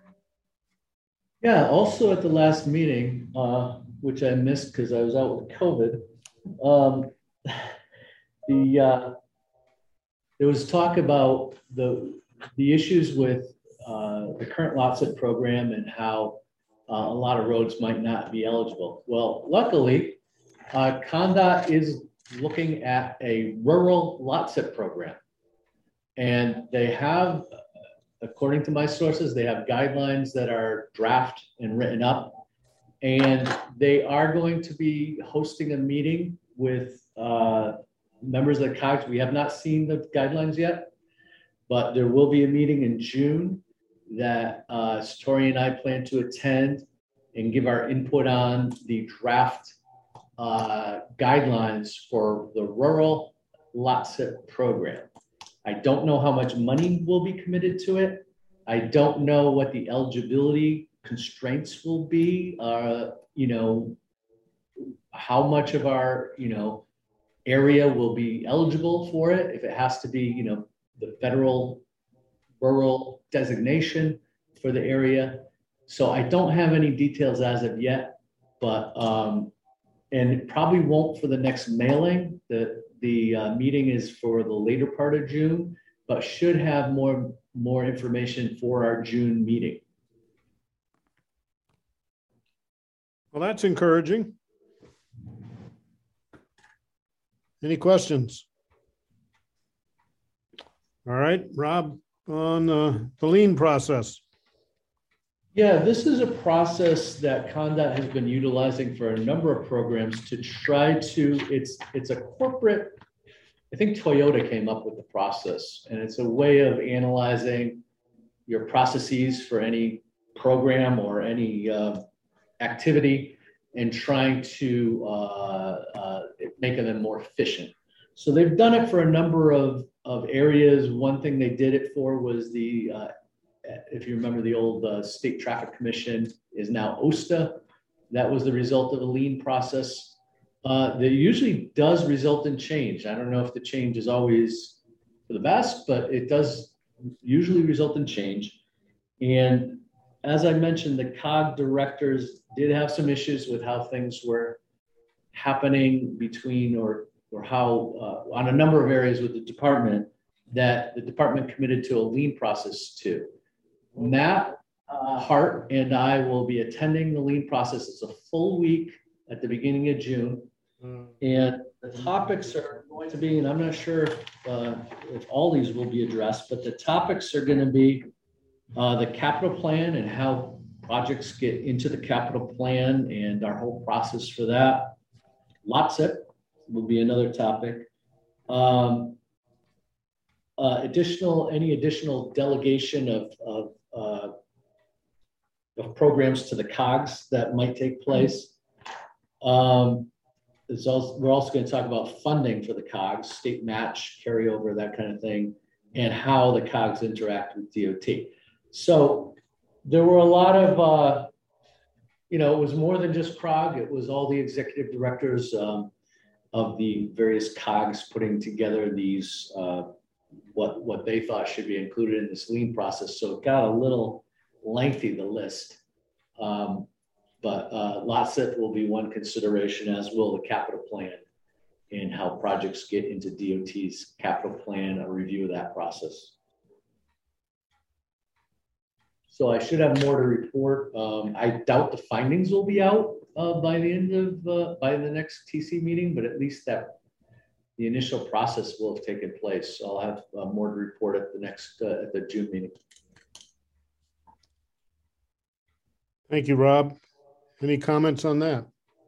Yeah, also at the last meeting, uh, which I missed because I was out with COVID, um, the uh, there was talk about the the issues with uh, the current LOTSIP program and how uh, a lot of roads might not be eligible. Well, luckily, uh, CONDOT is looking at a rural LOTSIP program, and they have, according to my sources, they have guidelines that are draft and written up, and they are going to be hosting a meeting with uh, members of the COGS. We have not seen the guidelines yet, but there will be a meeting in June that uh, Satori and I plan to attend and give our input on the draft uh, guidelines for the rural LOTSIP program. I don't know how much money will be committed to it. I don't know what the eligibility constraints will be. Uh, you know, how much of our, you know, area will be eligible for it. If it has to be, you know, the federal rural designation for the area. So I don't have any details as of yet, but, um, and it probably won't for the next mailing. The, the uh, meeting is for the later part of June, but should have more, more information for our June meeting. Well, that's encouraging. Any questions? All right, Rob, on uh, the lien process. Yeah, this is a process that CONDOT has been utilizing for a number of programs to try to, it's, it's a corporate, I think Toyota came up with the process, and it's a way of analyzing your processes for any program or any uh, activity and trying to uh, uh, make them more efficient. So they've done it for a number of, of areas. One thing they did it for was the, uh, if you remember the old uh, State Traffic Commission is now O S T A. That was the result of a lien process. Uh, that usually does result in change. I don't know if the change is always for the best, but it does usually result in change. And as I mentioned, the C O G directors did have some issues with how things were happening between or, or how uh, on a number of areas with the department that the department committed to a lien process too. Matt uh, Hart and I will be attending the lien process. It's a full week at the beginning of June. And the topics are going to be, and I'm not sure uh, if all these will be addressed, but the topics are going to be uh, the capital plan and how projects get into the capital plan and our whole process for that. LOTSIP will be another topic. Um, uh, additional, any additional delegation of, of, uh, of programs to the C O Gs that might take place. Um, It's also, we're also going to talk about funding for the C O Gs, state match, carryover, that kind of thing, and how the C O Gs interact with D O T. So there were a lot of, uh, you know, it was more than just C R O G. It was all the executive directors um, of the various C O Gs putting together these, uh, what, what they thought should be included in this lean process. So it got a little lengthy, the list. Um, but uh, lot SIP will be one consideration, as will the capital plan, and how projects get into D O T's capital plan, a review of that process. So I should have more to report. Um, I doubt the findings will be out uh, by the end of, uh, by the next T C meeting, but at least that the initial process will have taken place. So I'll have uh, more to report at the next, uh, at the June meeting. Thank you, Rob. Any comments on that?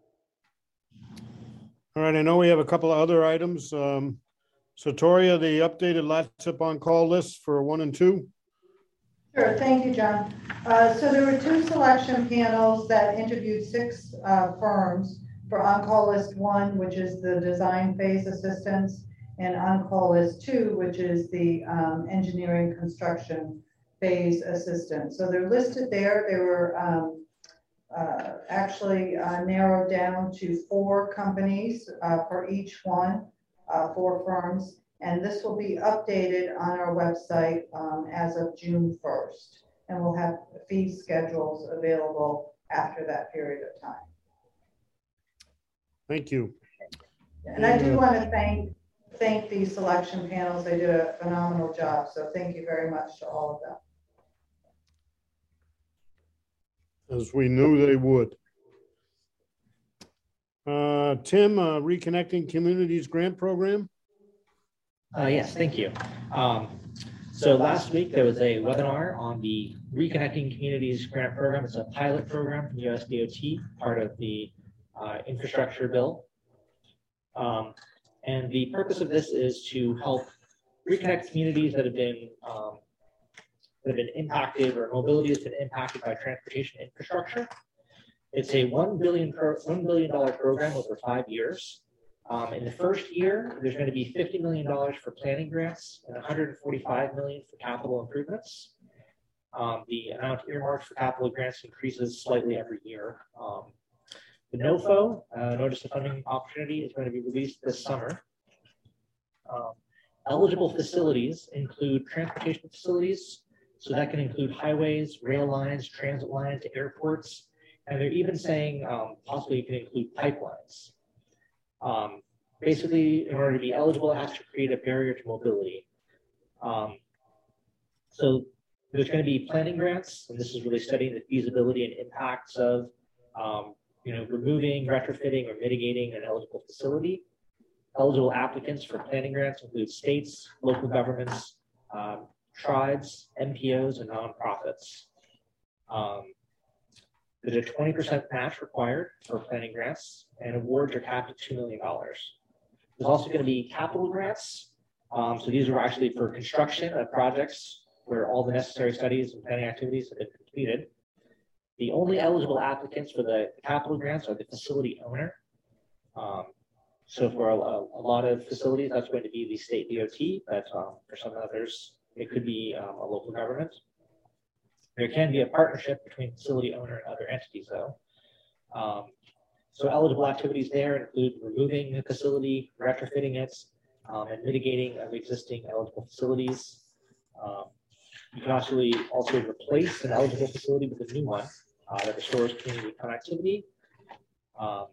All right, I know we have a couple of other items. Um, Satoria, the updated lot SIP on call list for one and two. Sure, thank you, John. Uh, so there were two selection panels that interviewed six uh, firms for on-call list one, which is the design phase assistance, and on-call list two, which is the um, engineering construction phase assistance. So they're listed there. They were um, uh, actually uh, narrowed down to four companies uh, for each one, uh, four firms. And this will be updated on our website um, as of June first. And we'll have fee schedules available after that period of time. Thank you. And I do want to thank thank the selection panels. They did a phenomenal job. So thank you very much to all of them. As we knew they would. Uh, Tim, uh, Reconnecting Communities Grant Program. Uh, yes, thank you. Um, so last week there was a webinar on the Reconnecting Communities Grant Program. It's a pilot program from U S D O T, part of the uh, infrastructure bill. Um, and the purpose of this is to help reconnect communities that have been um, that have been impacted, or mobility has been impacted by transportation infrastructure. It's a one billion dollars one billion dollars program over five years. Um, in the first year, there's going to be fifty million dollars for planning grants and one hundred forty-five million dollars for capital improvements. Um, the amount earmarked for capital grants increases slightly every year. Um, the NOFO, uh, Notice of Funding Opportunity, is going to be released this summer. Um, eligible facilities include transportation facilities, so that can include highways, rail lines, transit lines, airports, and they're even saying um, possibly it can include pipelines. Um, basically, in order to be eligible, it has to create a barrier to mobility. Um, so there's going to be planning grants, and this is really studying the feasibility and impacts of, um, you know, removing, retrofitting, or mitigating an eligible facility. Eligible applicants for planning grants include states, local governments, um, tribes, N P Os, and nonprofits. Um, There's a twenty percent match required for planning grants, and awards are capped at two million dollars. There's also going to be capital grants. Um, so these are actually for construction of projects where all the necessary studies and planning activities have been completed. The only eligible applicants for the capital grants are the facility owner. Um, so for a, a lot of facilities, that's going to be the state D O T, but um, for some others, it could be um, a local government. There can be a partnership between facility owner and other entities, though. Um, so eligible activities there include removing the facility, retrofitting it, um, and mitigating of existing eligible facilities. Um, you can actually also replace an eligible facility with a new one uh, that restores community connectivity. Um,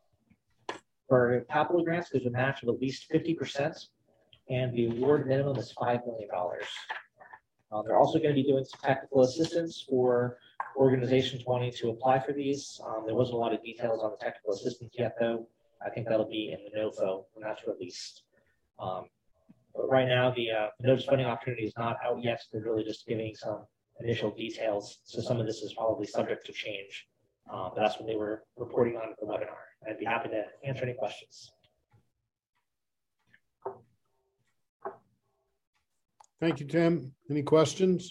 for capital grants, there's a match of at least fifty percent, and the award minimum is five million dollars. Uh, they're also going to be doing some technical assistance for organizations wanting to apply for these. Um, there wasn't a lot of details on the technical assistance yet, though. I think that'll be in the NOFO when that's released. Um, but right now, the uh, Notice Funding Opportunity is not out yet. They're really just giving some initial details. So some of this is probably subject to change. Um, but that's what they were reporting on at the webinar. I'd be happy to answer any questions. Thank you, Tim. Any questions?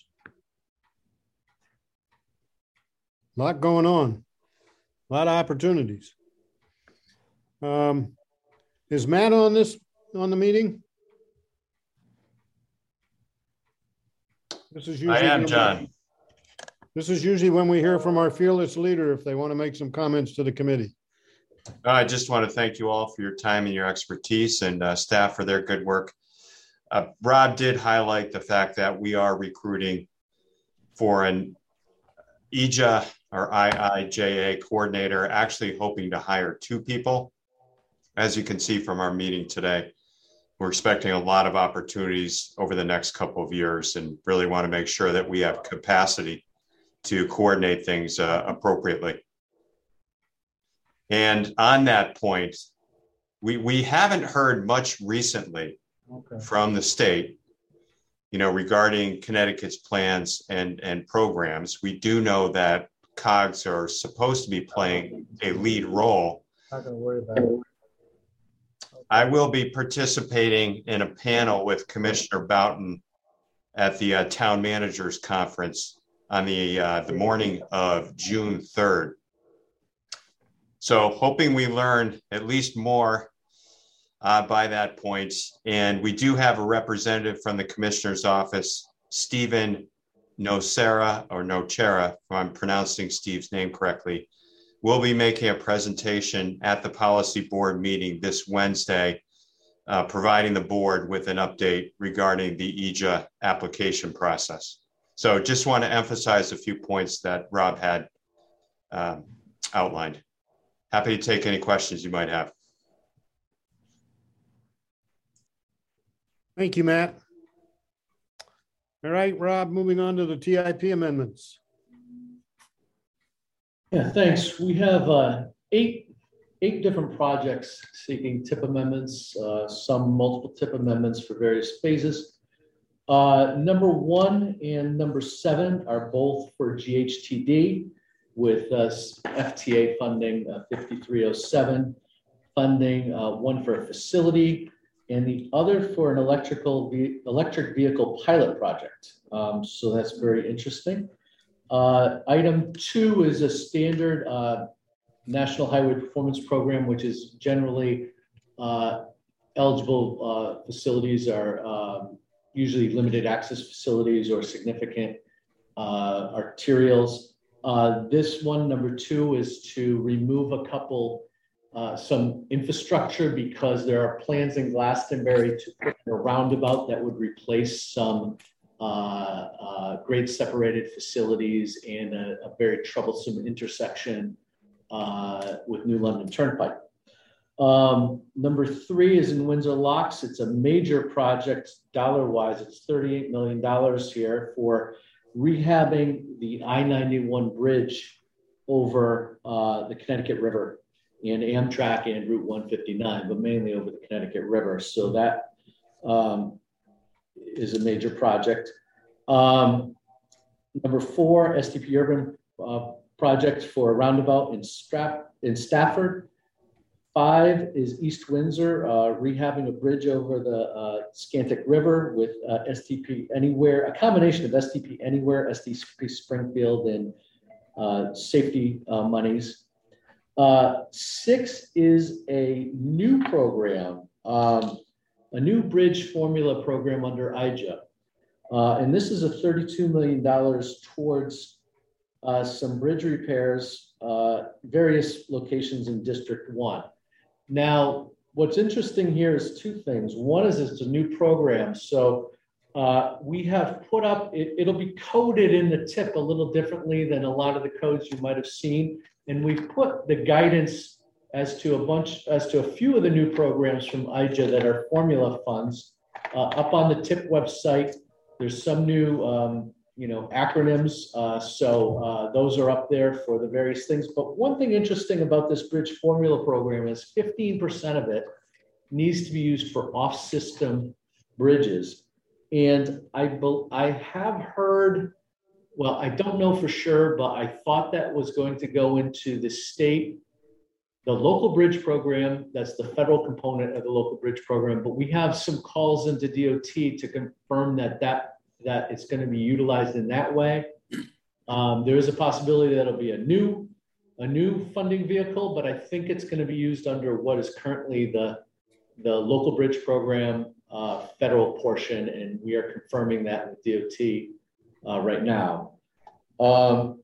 A lot going on, a lot of opportunities. Um, is Matt on this, on the meeting? This is usually I am, when John. we, this is usually when we hear from our fearless leader if they want to make some comments to the committee. I just want to thank you all for your time and your expertise, and uh, staff for their good work. Uh, Rob did highlight the fact that we are recruiting for an I J A or I I J A coordinator, actually hoping to hire two people. As you can see from our meeting today, we're expecting a lot of opportunities over the next couple of years and really want to make sure that we have capacity to coordinate things uh, appropriately. And on that point, we, we haven't heard much recently okay. from the state, you know, regarding Connecticut's plans and, and programs. We do know that COGS are supposed to be playing a lead role. Not gonna worry about it. I will be participating in a panel with Commissioner Boughton at the uh, Town Managers Conference on the uh, the morning of June third. So hoping we learn at least more uh, by that point. And we do have a representative from the Commissioner's office, Stephen Nocera, or Nocera, if I'm pronouncing Steve's name correctly, will be making a presentation at the policy board meeting this Wednesday, uh, providing the board with an update regarding the I J A application process. So just want to emphasize a few points that Rob had um, outlined. Happy to take any questions you might have. Thank you, Matt. All right, Rob, moving on to the T I P amendments. Yeah, thanks. We have uh, eight, eight different projects seeking tip amendments, uh, some multiple tip amendments for various phases. Uh, number one and number seven are both for G H T D with uh, F T A funding uh, fifty-three oh seven, funding uh, one for a facility, and the other for an electrical ve electric vehicle pilot project. Um, so that's very interesting. Uh, item two is a standard uh, National Highway Performance Program, which is generally uh, eligible uh, facilities are um, usually limited access facilities or significant uh, arterials. Uh, this one, number two, is to remove a couple, uh, some infrastructure because there are plans in Glastonbury to put in a roundabout that would replace some uh, uh, grade separated facilities and a, a very troublesome intersection uh, with New London Turnpike. Um, number three is in Windsor Locks. It's a major project, dollar-wise. It's thirty-eight million dollars here for rehabbing the I ninety-one bridge over uh, the Connecticut River and Amtrak and Route one fifty-nine, but mainly over the Connecticut River. So that um, is a major project. Um, number four, S T P Urban uh, project for a roundabout in, Strap in Stafford. Five is East Windsor, uh, rehabbing a bridge over the uh, Scantic River with uh, S T P Anywhere, a combination of S T P Anywhere, S T P Springfield, and uh, safety uh, monies. Uh, six is a new program, um, a new bridge formula program under I J A. Uh, and this is a thirty-two million dollars towards uh, some bridge repairs, uh, various locations in District one. Now, what's interesting here is two things. One is it's a new program. So uh, we have put up, it, it'll be coded in the tip a little differently than a lot of the codes you might have seen. And we've put the guidance as to a bunch, as to a few of the new programs from I J A that are formula funds uh, up on the tip website. There's some new um, you know, acronyms. Uh, so uh, those are up there for the various things. But one thing interesting about this bridge formula program is fifteen percent of it needs to be used for off-system bridges. And I, I have heard, well, I don't know for sure, but I thought that was going to go into the state, the local bridge program. That's the federal component of the local bridge program. But we have some calls into D O T to confirm that that that it's going to be utilized in that way. Um, there is a possibility that it'll be a new, a new funding vehicle, but I think it's going to be used under what is currently the, the local bridge program uh, federal portion, and we are confirming that with D O T uh, right now. Um,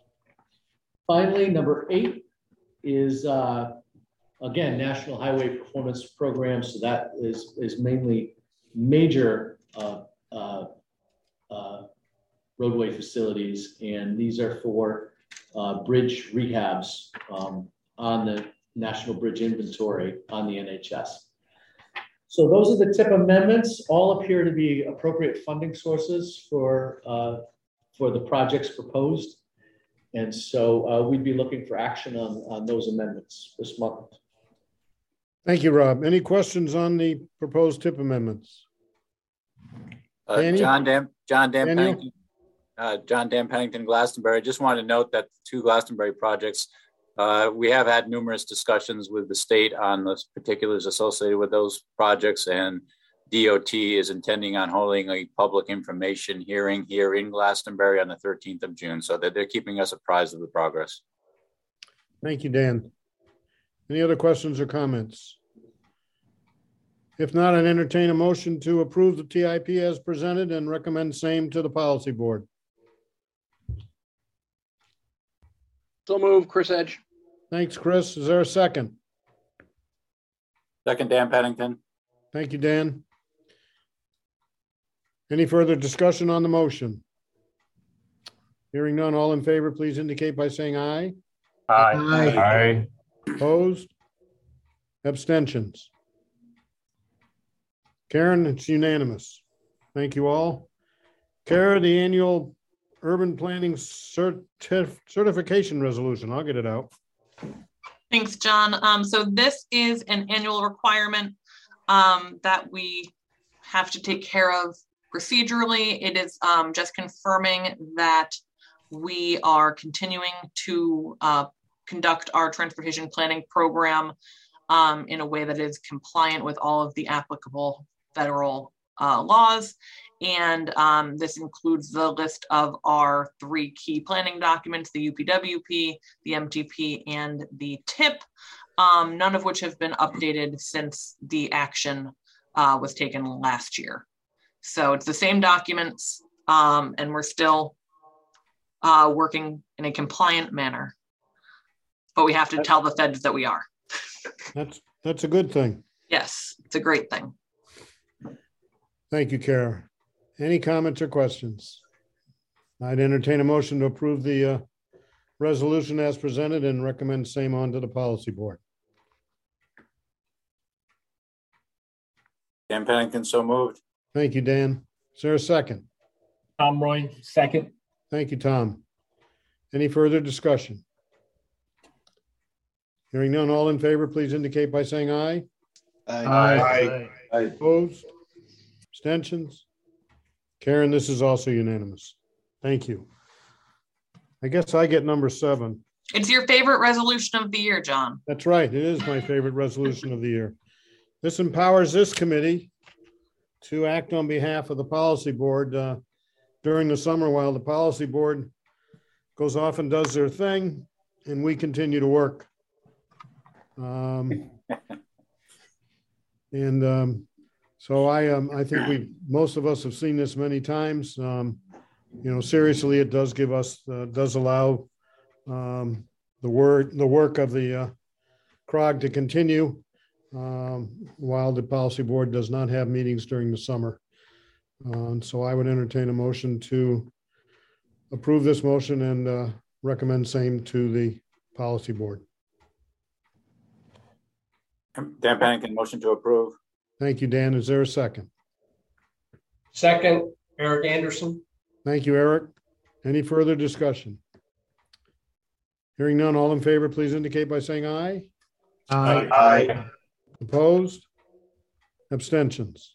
finally, number eight is, uh, again, National Highway Performance Program. So that is, is mainly major uh, uh, uh, roadway facilities, and these are for uh, bridge rehabs um, on the National Bridge Inventory on the N H S. So those are the T I P amendments. All appear to be appropriate funding sources for uh, for the projects proposed. And so uh, we'd be looking for action on, on those amendments this month. Thank you, Rob. Any questions on the proposed T I P amendments? Uh, John Dam, John Dam Daniel? Pennington, uh, John Dam Pennington, Glastonbury. I just wanted to note that the two Glastonbury projects, uh, we have had numerous discussions with the state on the particulars associated with those projects, and D O T is intending on holding a public information hearing here in Glastonbury on the thirteenth of June, so that they're keeping us apprised of the progress. Thank you, Dan. Any other questions or comments? If not, I'd entertain a motion to approve the T I P as presented and recommend same to the policy board. So move, Chris Edge. Thanks, Chris. Is there a second? Second, Dan Pennington. Thank you, Dan. Any further discussion on the motion? Hearing none, all in favor, please indicate by saying aye. Aye. Aye. Aye. Opposed? Abstentions? Karen, it's unanimous. Thank you all. Kara, the annual urban planning certif certification resolution. I'll get it out. Thanks, John. Um, so this is an annual requirement um, that we have to take care of procedurally. It is um, just confirming that we are continuing to uh, conduct our transportation planning program um, in a way that is compliant with all of the applicable federal uh, laws. And um, this includes the list of our three key planning documents, the U P W P, the M T P, and the T I P, um, none of which have been updated since the action uh, was taken last year. So it's the same documents, um, and we're still uh, working in a compliant manner. But we have to tell the feds that we are. That's, that's a good thing. Yes, it's a great thing. Thank you, Kara. Any comments or questions? I'd entertain a motion to approve the uh, resolution as presented and recommend same on to the policy board. Dan Pennington, so moved. Thank you, Dan. Is there a second? Tom Roy, second. Thank you, Tom. Any further discussion? Hearing none, all in favor, please indicate by saying aye. Aye. Aye. Aye. Opposed? Abstentions? Karen, this is also unanimous. Thank you. I guess I get number seven. It's your favorite resolution of the year, John. That's right. It is my favorite resolution of the year. This empowers this committee to act on behalf of the policy board uh, during the summer while the policy board goes off and does their thing and we continue to work. Um, and um, so I, um, I think we, most of us have seen this many times. Um, you know, seriously, it does give us, uh, does allow um, the word, the work of the uh, C R O G to continue um, while the policy board does not have meetings during the summer. Um, so I would entertain a motion to approve this motion and uh, recommend same to the policy board. Dan Pennington, motion to approve. Thank you, Dan. Is there a second? Second, Eric Anderson. Thank you, Eric. Any further discussion? Hearing none, all in favor, please indicate by saying aye. Aye. Aye. Opposed? Abstentions?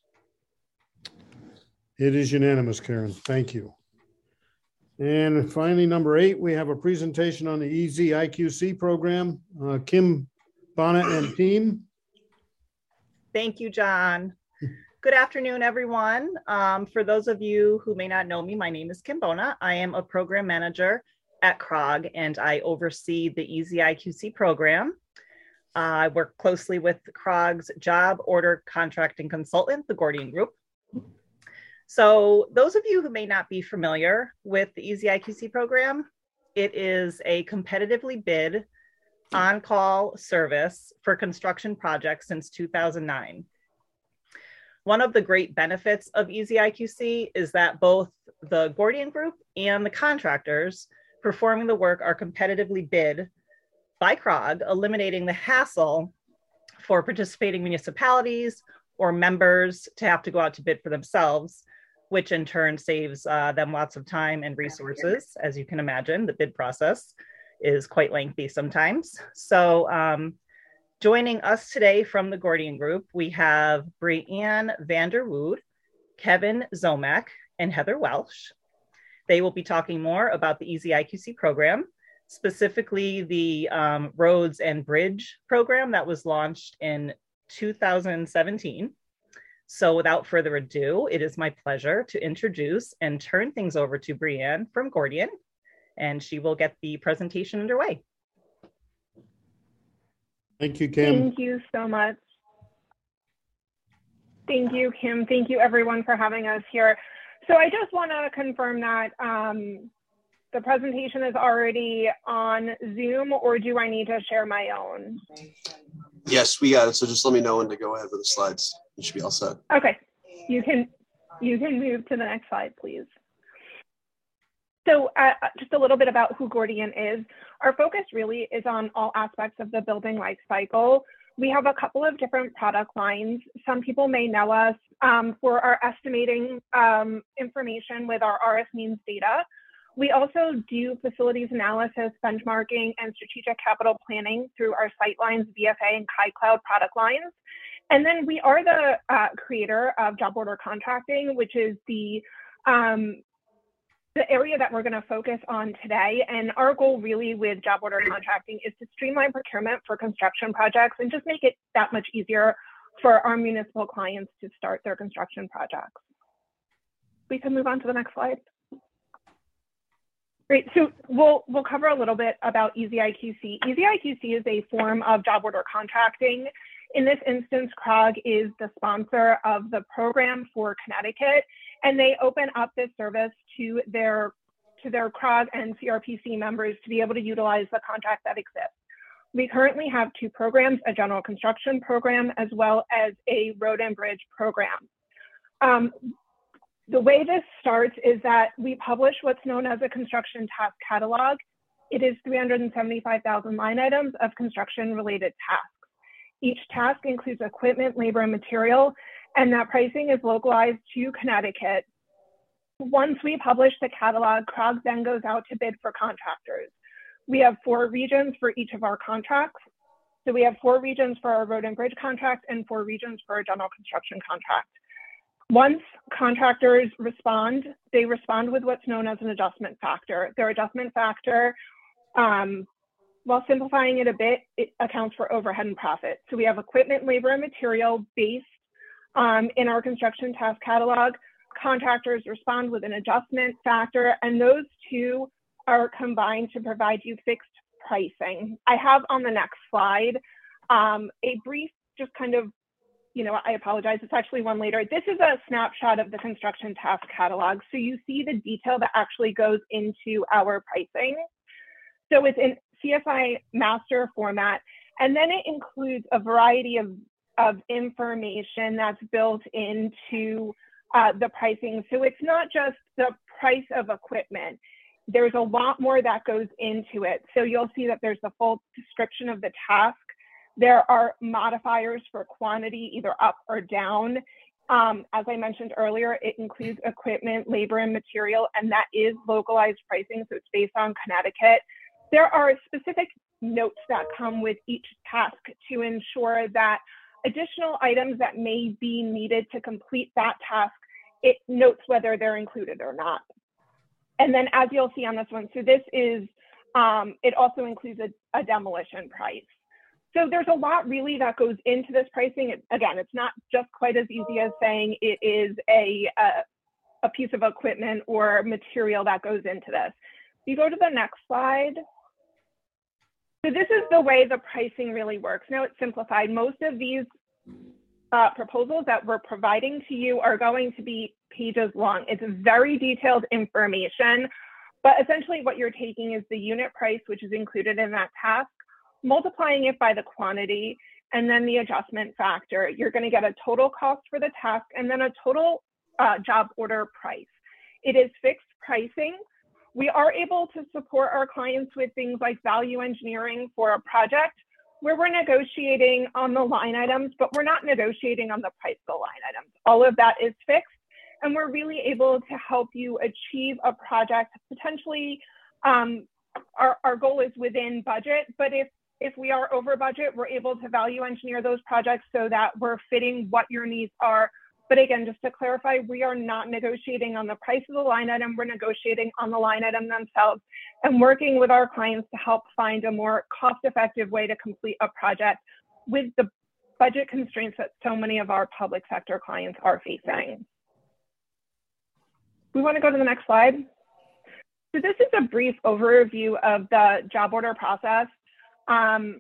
It is unanimous, Karen. Thank you. And finally, number eight, we have a presentation on the E Z I Q C program. Uh, Kim Bonnet and team. Thank you, John. Good afternoon, everyone. Um, for those of you who may not know me, my name is Kim Bona. I am a program manager at C R O G, and I oversee the E Z I Q C program. Uh, I work closely with C R O G's job order contracting consultant, the Gordian Group. So those of you who may not be familiar with the E Z I Q C program, it is a competitively bid on-call service for construction projects since two thousand nine. One of the great benefits of Easy I Q C is that both the Gordian Group and the contractors performing the work are competitively bid by C R O G, eliminating the hassle for participating municipalities or members to have to go out to bid for themselves, which in turn saves uh, them lots of time and resources. As you can imagine, the bid process is quite lengthy sometimes. So um, joining us today from the Gordian Group, we have Brianne Vanderwood, Kevin Zomack, and Heather Welsh. They will be talking more about the Easy I Q C program, specifically the um, Roads and Bridge program that was launched in two thousand seventeen. So without further ado, it is my pleasure to introduce and turn things over to Brianne from Gordian, and she will get the presentation underway. Thank you, Kim. Thank you so much. Thank you, Kim. Thank you, everyone, for having us here. So I just want to confirm that um, the presentation is already on Zoom, or do I need to share my own? Yes, we got it. So just let me know when to go ahead with the slides. You should be all set. Okay, you can you can move to the next slide, please. So uh, just a little bit about who Gordian is. Our focus really is on all aspects of the building life cycle. We have a couple of different product lines. Some people may know us um, for our estimating um, information with our R S means data. We also do facilities analysis, benchmarking, and strategic capital planning through our Sightlines, V F A, and KaiCloud product lines. And then we are the uh, creator of job order contracting, which is the um, the area that we're going to focus on today. And our goal really with job order contracting is to streamline procurement for construction projects and just make it that much easier for our municipal clients to start their construction projects. We can move on to the next slide. Great, so we'll, we'll cover a little bit about Easy I Q C. Easy I Q C is a form of job order contracting. In this instance, C R O G is the sponsor of the program for Connecticut, and they open up this service to their, to their C R O G and C R P C members to be able to utilize the contract that exists. We currently have two programs, a general construction program, as well as a road and bridge program. Um, The way this starts is that we publish what's known as a construction task catalog. It is three hundred seventy-five thousand line items of construction related tasks. Each task includes equipment, labor, and material, and that pricing is localized to Connecticut. Once we publish the catalog, C R O G then goes out to bid for contractors. We have four regions for each of our contracts. So we have four regions for our road and bridge contract and four regions for our general construction contract. Once contractors respond, they respond with what's known as an adjustment factor. Their adjustment factor, um, while simplifying it a bit, it accounts for overhead and profit. So we have equipment, labor, and material based um, in our construction task catalog. Contractors respond with an adjustment factor, and those two are combined to provide you fixed pricing. I have on the next slide um, a brief, just kind of, you know, I apologize, it's actually one later. This is a snapshot of the construction task catalog. So you see the detail that actually goes into our pricing. So it's in C S I master format, and then it includes a variety of, of information that's built into uh, the pricing. So it's not just the price of equipment. There's a lot more that goes into it. So you'll see that there's the full description of the task. There are modifiers for quantity, either up or down. Um, as I mentioned earlier, it includes equipment, labor, and material, and that is localized pricing, so it's based on Connecticut. There are specific notes that come with each task to ensure that additional items that may be needed to complete that task, it notes whether they're included or not. And then as you'll see on this one, so this is, um, it also includes a, a demolition price. So there's a lot really that goes into this pricing. It, again, it's not just quite as easy as saying it is a, a, a piece of equipment or material that goes into this. If you go to the next slide. So this is the way the pricing really works. Now it's simplified. Most of these uh, proposals that we're providing to you are going to be pages long. It's very detailed information, but essentially what you're taking is the unit price, which is included in that task, multiplying it by the quantity, and then the adjustment factor. You're going to get a total cost for the task and then a total uh, job order price. It is fixed pricing. We are able to support our clients with things like value engineering for a project where we're negotiating on the line items, but we're not negotiating on the price of the line items. All of that is fixed, and we're really able to help you achieve a project. Potentially, um, our, our goal is within budget, but if, if we are over budget, we're able to value engineer those projects so that we're fitting what your needs are. But again, just to clarify, we are not negotiating on the price of the line item. We're negotiating on the line item themselves and working with our clients to help find a more cost-effective way to complete a project with the budget constraints that so many of our public sector clients are facing. We want to go to the next slide. So this is a brief overview of the job order process. Um,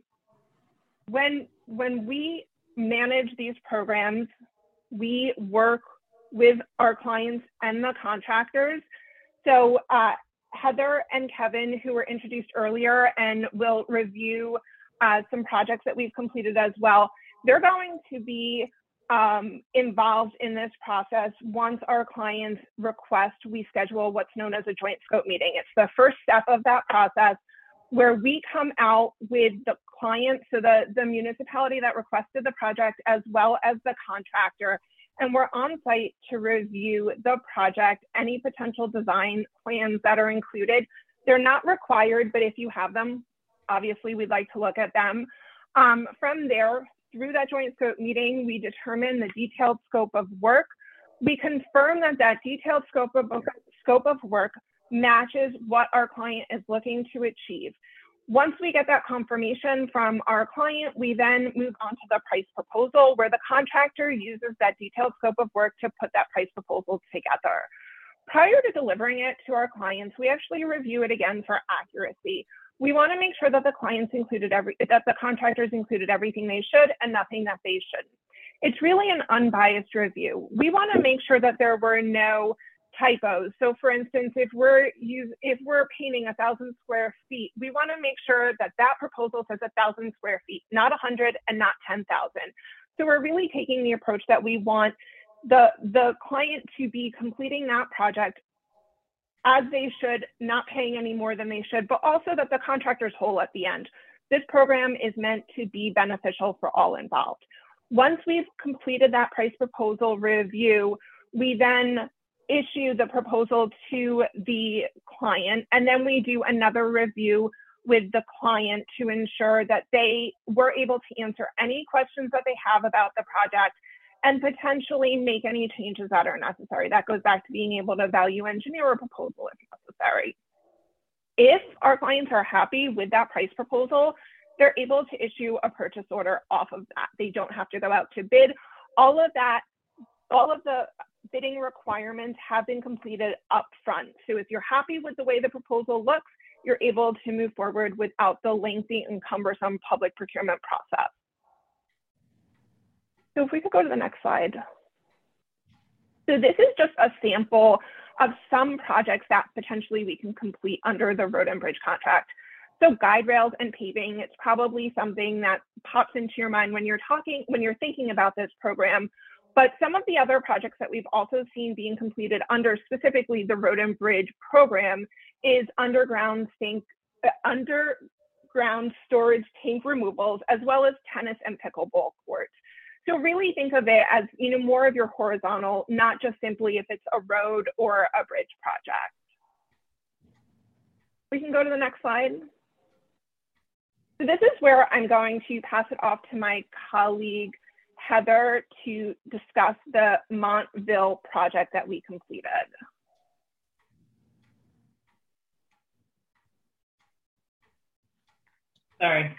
when, when we manage these programs, we work with our clients and the contractors. So uh, Heather and Kevin, who were introduced earlier and will review uh, some projects that we've completed as well, they're going to be um, involved in this process. Once our clients request, we schedule what's known as a joint scope meeting. It's the first step of that process where we come out with the client, so the, the municipality that requested the project, as well as the contractor, and we're on site to review the project, any potential design plans that are included. They're not required, but if you have them, obviously we'd like to look at them. Um, from there, through that joint scope meeting, we determine the detailed scope of work. We confirm that that detailed scope of, scope of work matches what our client is looking to achieve. Once we get that confirmation from our client, we then move on to the price proposal, where the contractor uses that detailed scope of work to put that price proposal together. Prior to delivering it to our clients, we actually review it again for accuracy. We want to make sure that the clients included every, that the contractors included everything they should and nothing that they shouldn't. It's really an unbiased review. We want to make sure that there were no typos. So for instance, if we're use, if we're painting a thousand square feet, we want to make sure that that proposal says a thousand square feet, not a hundred and not ten thousand. So we're really taking the approach that we want the, the client to be completing that project as they should, not paying any more than they should, but also that the contractor's whole at the end. This program is meant to be beneficial for all involved. Once we've completed that price proposal review, we then issue the proposal to the client, and then we do another review with the client to ensure that they were able to answer any questions that they have about the project and potentially make any changes that are necessary. That goes back to being able to value engineer a proposal if necessary. If our clients are happy with that price proposal, they're able to issue a purchase order off of that. They don't have to go out to bid. All of that, all of the bidding requirements have been completed up front. So if you're happy with the way the proposal looks, you're able to move forward without the lengthy and cumbersome public procurement process. So if we could go to the next slide. So this is just a sample of some projects that potentially we can complete under the road and bridge contract. So guide rails and paving, it's probably something that pops into your mind when you're talking, when you're thinking about this program. But some of the other projects that we've also seen being completed under specifically the road and bridge program is underground sink, uh, underground storage tank removals, as well as tennis and pickleball courts. So really think of it as, you know, more of your horizontal, not just simply if it's a road or a bridge project. We can go to the next slide. So this is where I'm going to pass it off to my colleague, Heather, to discuss the Montville project that we completed. Sorry.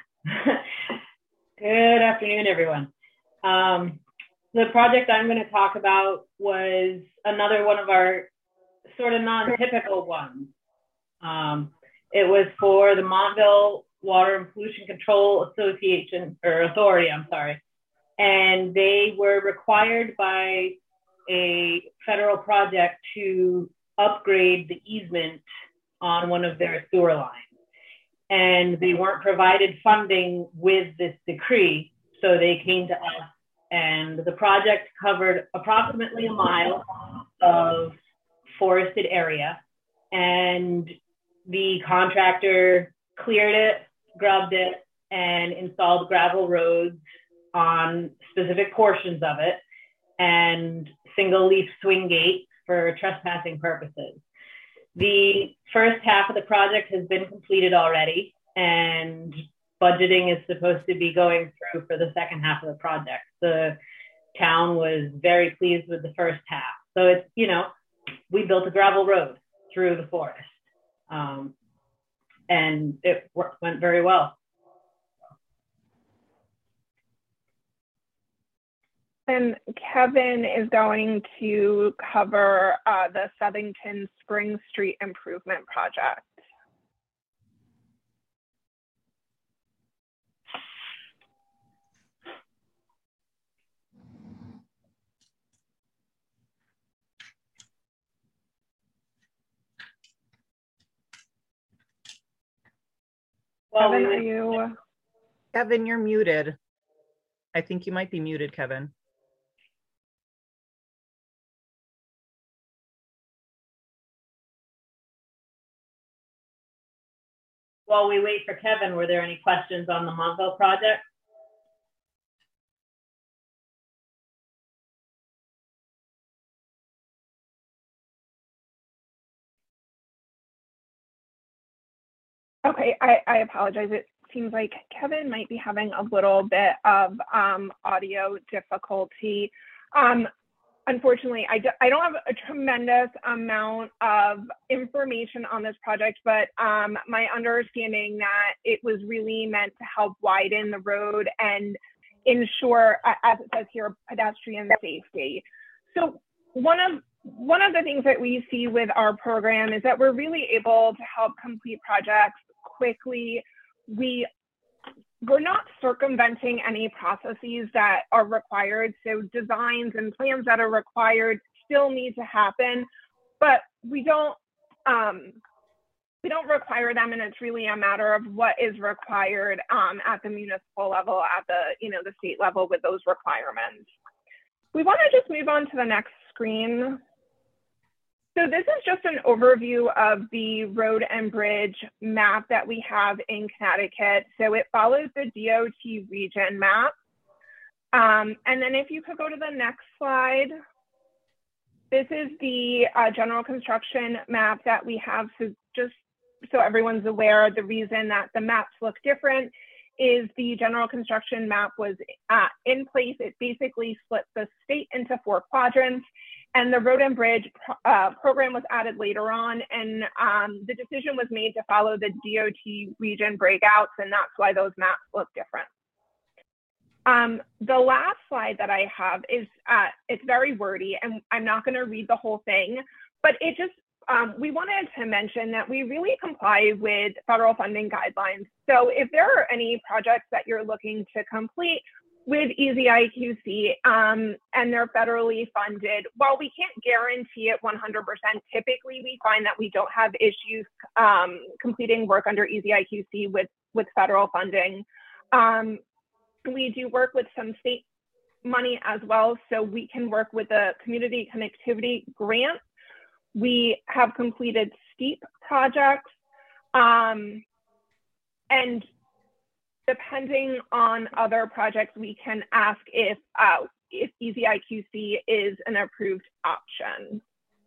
Good afternoon, everyone. Um, the project I'm going to talk about was another one of our sort of non-typical ones. Um, it was for the Montville Water and Pollution Control Association, or Authority, I'm sorry. And they were required by a federal project to upgrade the easement on one of their sewer lines. And they weren't provided funding with this decree. So they came to us, and the project covered approximately a mile of forested area, and the contractor cleared it, grubbed it, and installed gravel roads on specific portions of it, and single leaf swing gates for trespassing purposes. The first half of the project has been completed already, and budgeting is supposed to be going through for the second half of the project. The town was very pleased with the first half. So it's, you know, we built a gravel road through the forest, um, and it worked, went very well. And Kevin is going to cover uh, the Southington Spring Street Improvement Project. Well, Kevin, we are you? Kevin, you're muted. I think you might be muted, Kevin. While we wait for Kevin, were there any questions on the Montville project? Okay, I, I apologize. It seems like Kevin might be having a little bit of um, audio difficulty. Um, unfortunately, I, do, I don't have a tremendous amount of information on this project, but um, my understanding that it was really meant to help widen the road and ensure, as it says here, pedestrian safety. So one of one of the things that we see with our program is that we're really able to help complete projects quickly. We we're not circumventing any processes that are required. So designs and plans that are required still need to happen, but we don't um, we don't require them, and it's really a matter of what is required um, at the municipal level, at the you know the state level with those requirements. We want to just move on to the next screen. So this is just an overview of the road and bridge map that we have in Connecticut. So it follows the D O T region map. Um, and then if you could go to the next slide, this is the uh, general construction map that we have. So just so everyone's aware, the reason that the maps look different is the general construction map was uh, in place. It basically split the state into four quadrants. And the road and bridge uh, program was added later on, and um, the decision was made to follow the D O T region breakouts, and that's why those maps look different. Um, the last slide that I have is, uh, it's very wordy, and I'm not gonna read the whole thing, but it just, um, we wanted to mention that we really comply with federal funding guidelines. So if there are any projects that you're looking to complete with E Z I Q C um, and they're federally funded, while we can't guarantee it one hundred percent, typically we find that we don't have issues um, completing work under E Z I Q C with, with federal funding. Um, we do work with some state money as well, so we can work with the Community Connectivity Grant. We have completed STEEP projects, um, and depending on other projects, we can ask if uh, if E Z I Q C is an approved option.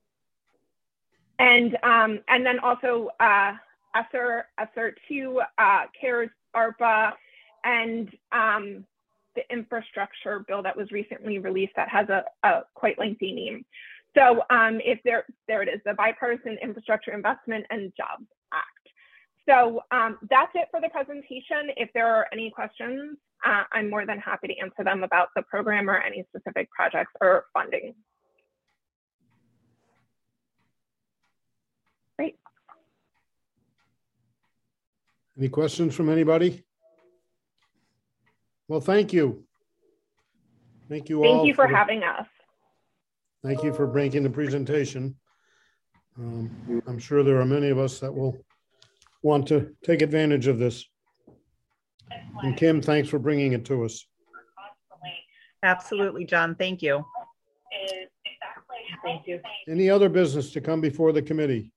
And um, and then also uh, ESSER, ESSER two, uh, CARES, ARPA, and um, the infrastructure bill that was recently released that has a, a quite lengthy name. So um, if there, there it is, the Bipartisan Infrastructure Investment and Jobs Act. So um, that's it for the presentation. If there are any questions, uh, I'm more than happy to answer them about the program or any specific projects or funding. Great. Any questions from anybody? Well, thank you. Thank you all. Thank you for, for having us. Thank you for breaking the presentation. Um, I'm sure there are many of us that will want to take advantage of this. And Kim, thanks for bringing it to us. Absolutely, John. Thank you. Thank you. Any other business to come before the committee?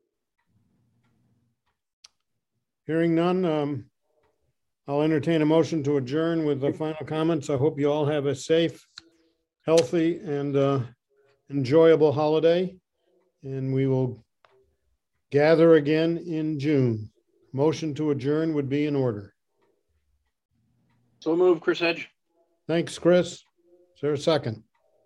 Hearing none, um, I'll entertain a motion to adjourn with the final comments. I hope you all have a safe, healthy, and uh, enjoyable holiday, and we will gather again in June. Motion to adjourn would be in order. So move, Chris Edge. Thanks, Chris. Is there a second?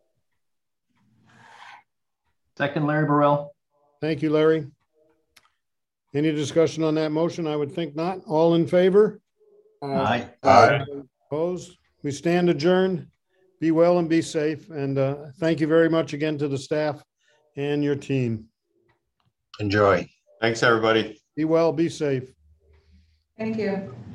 Second, Larry Burrell. Thank you, Larry. Any discussion on that motion? I would think not. All in favor? Aye. Aye. Opposed? We stand adjourned. Be well and be safe. And uh, thank you very much again to the staff and your team. Enjoy. Thanks, everybody. Be well, be safe. Thank you.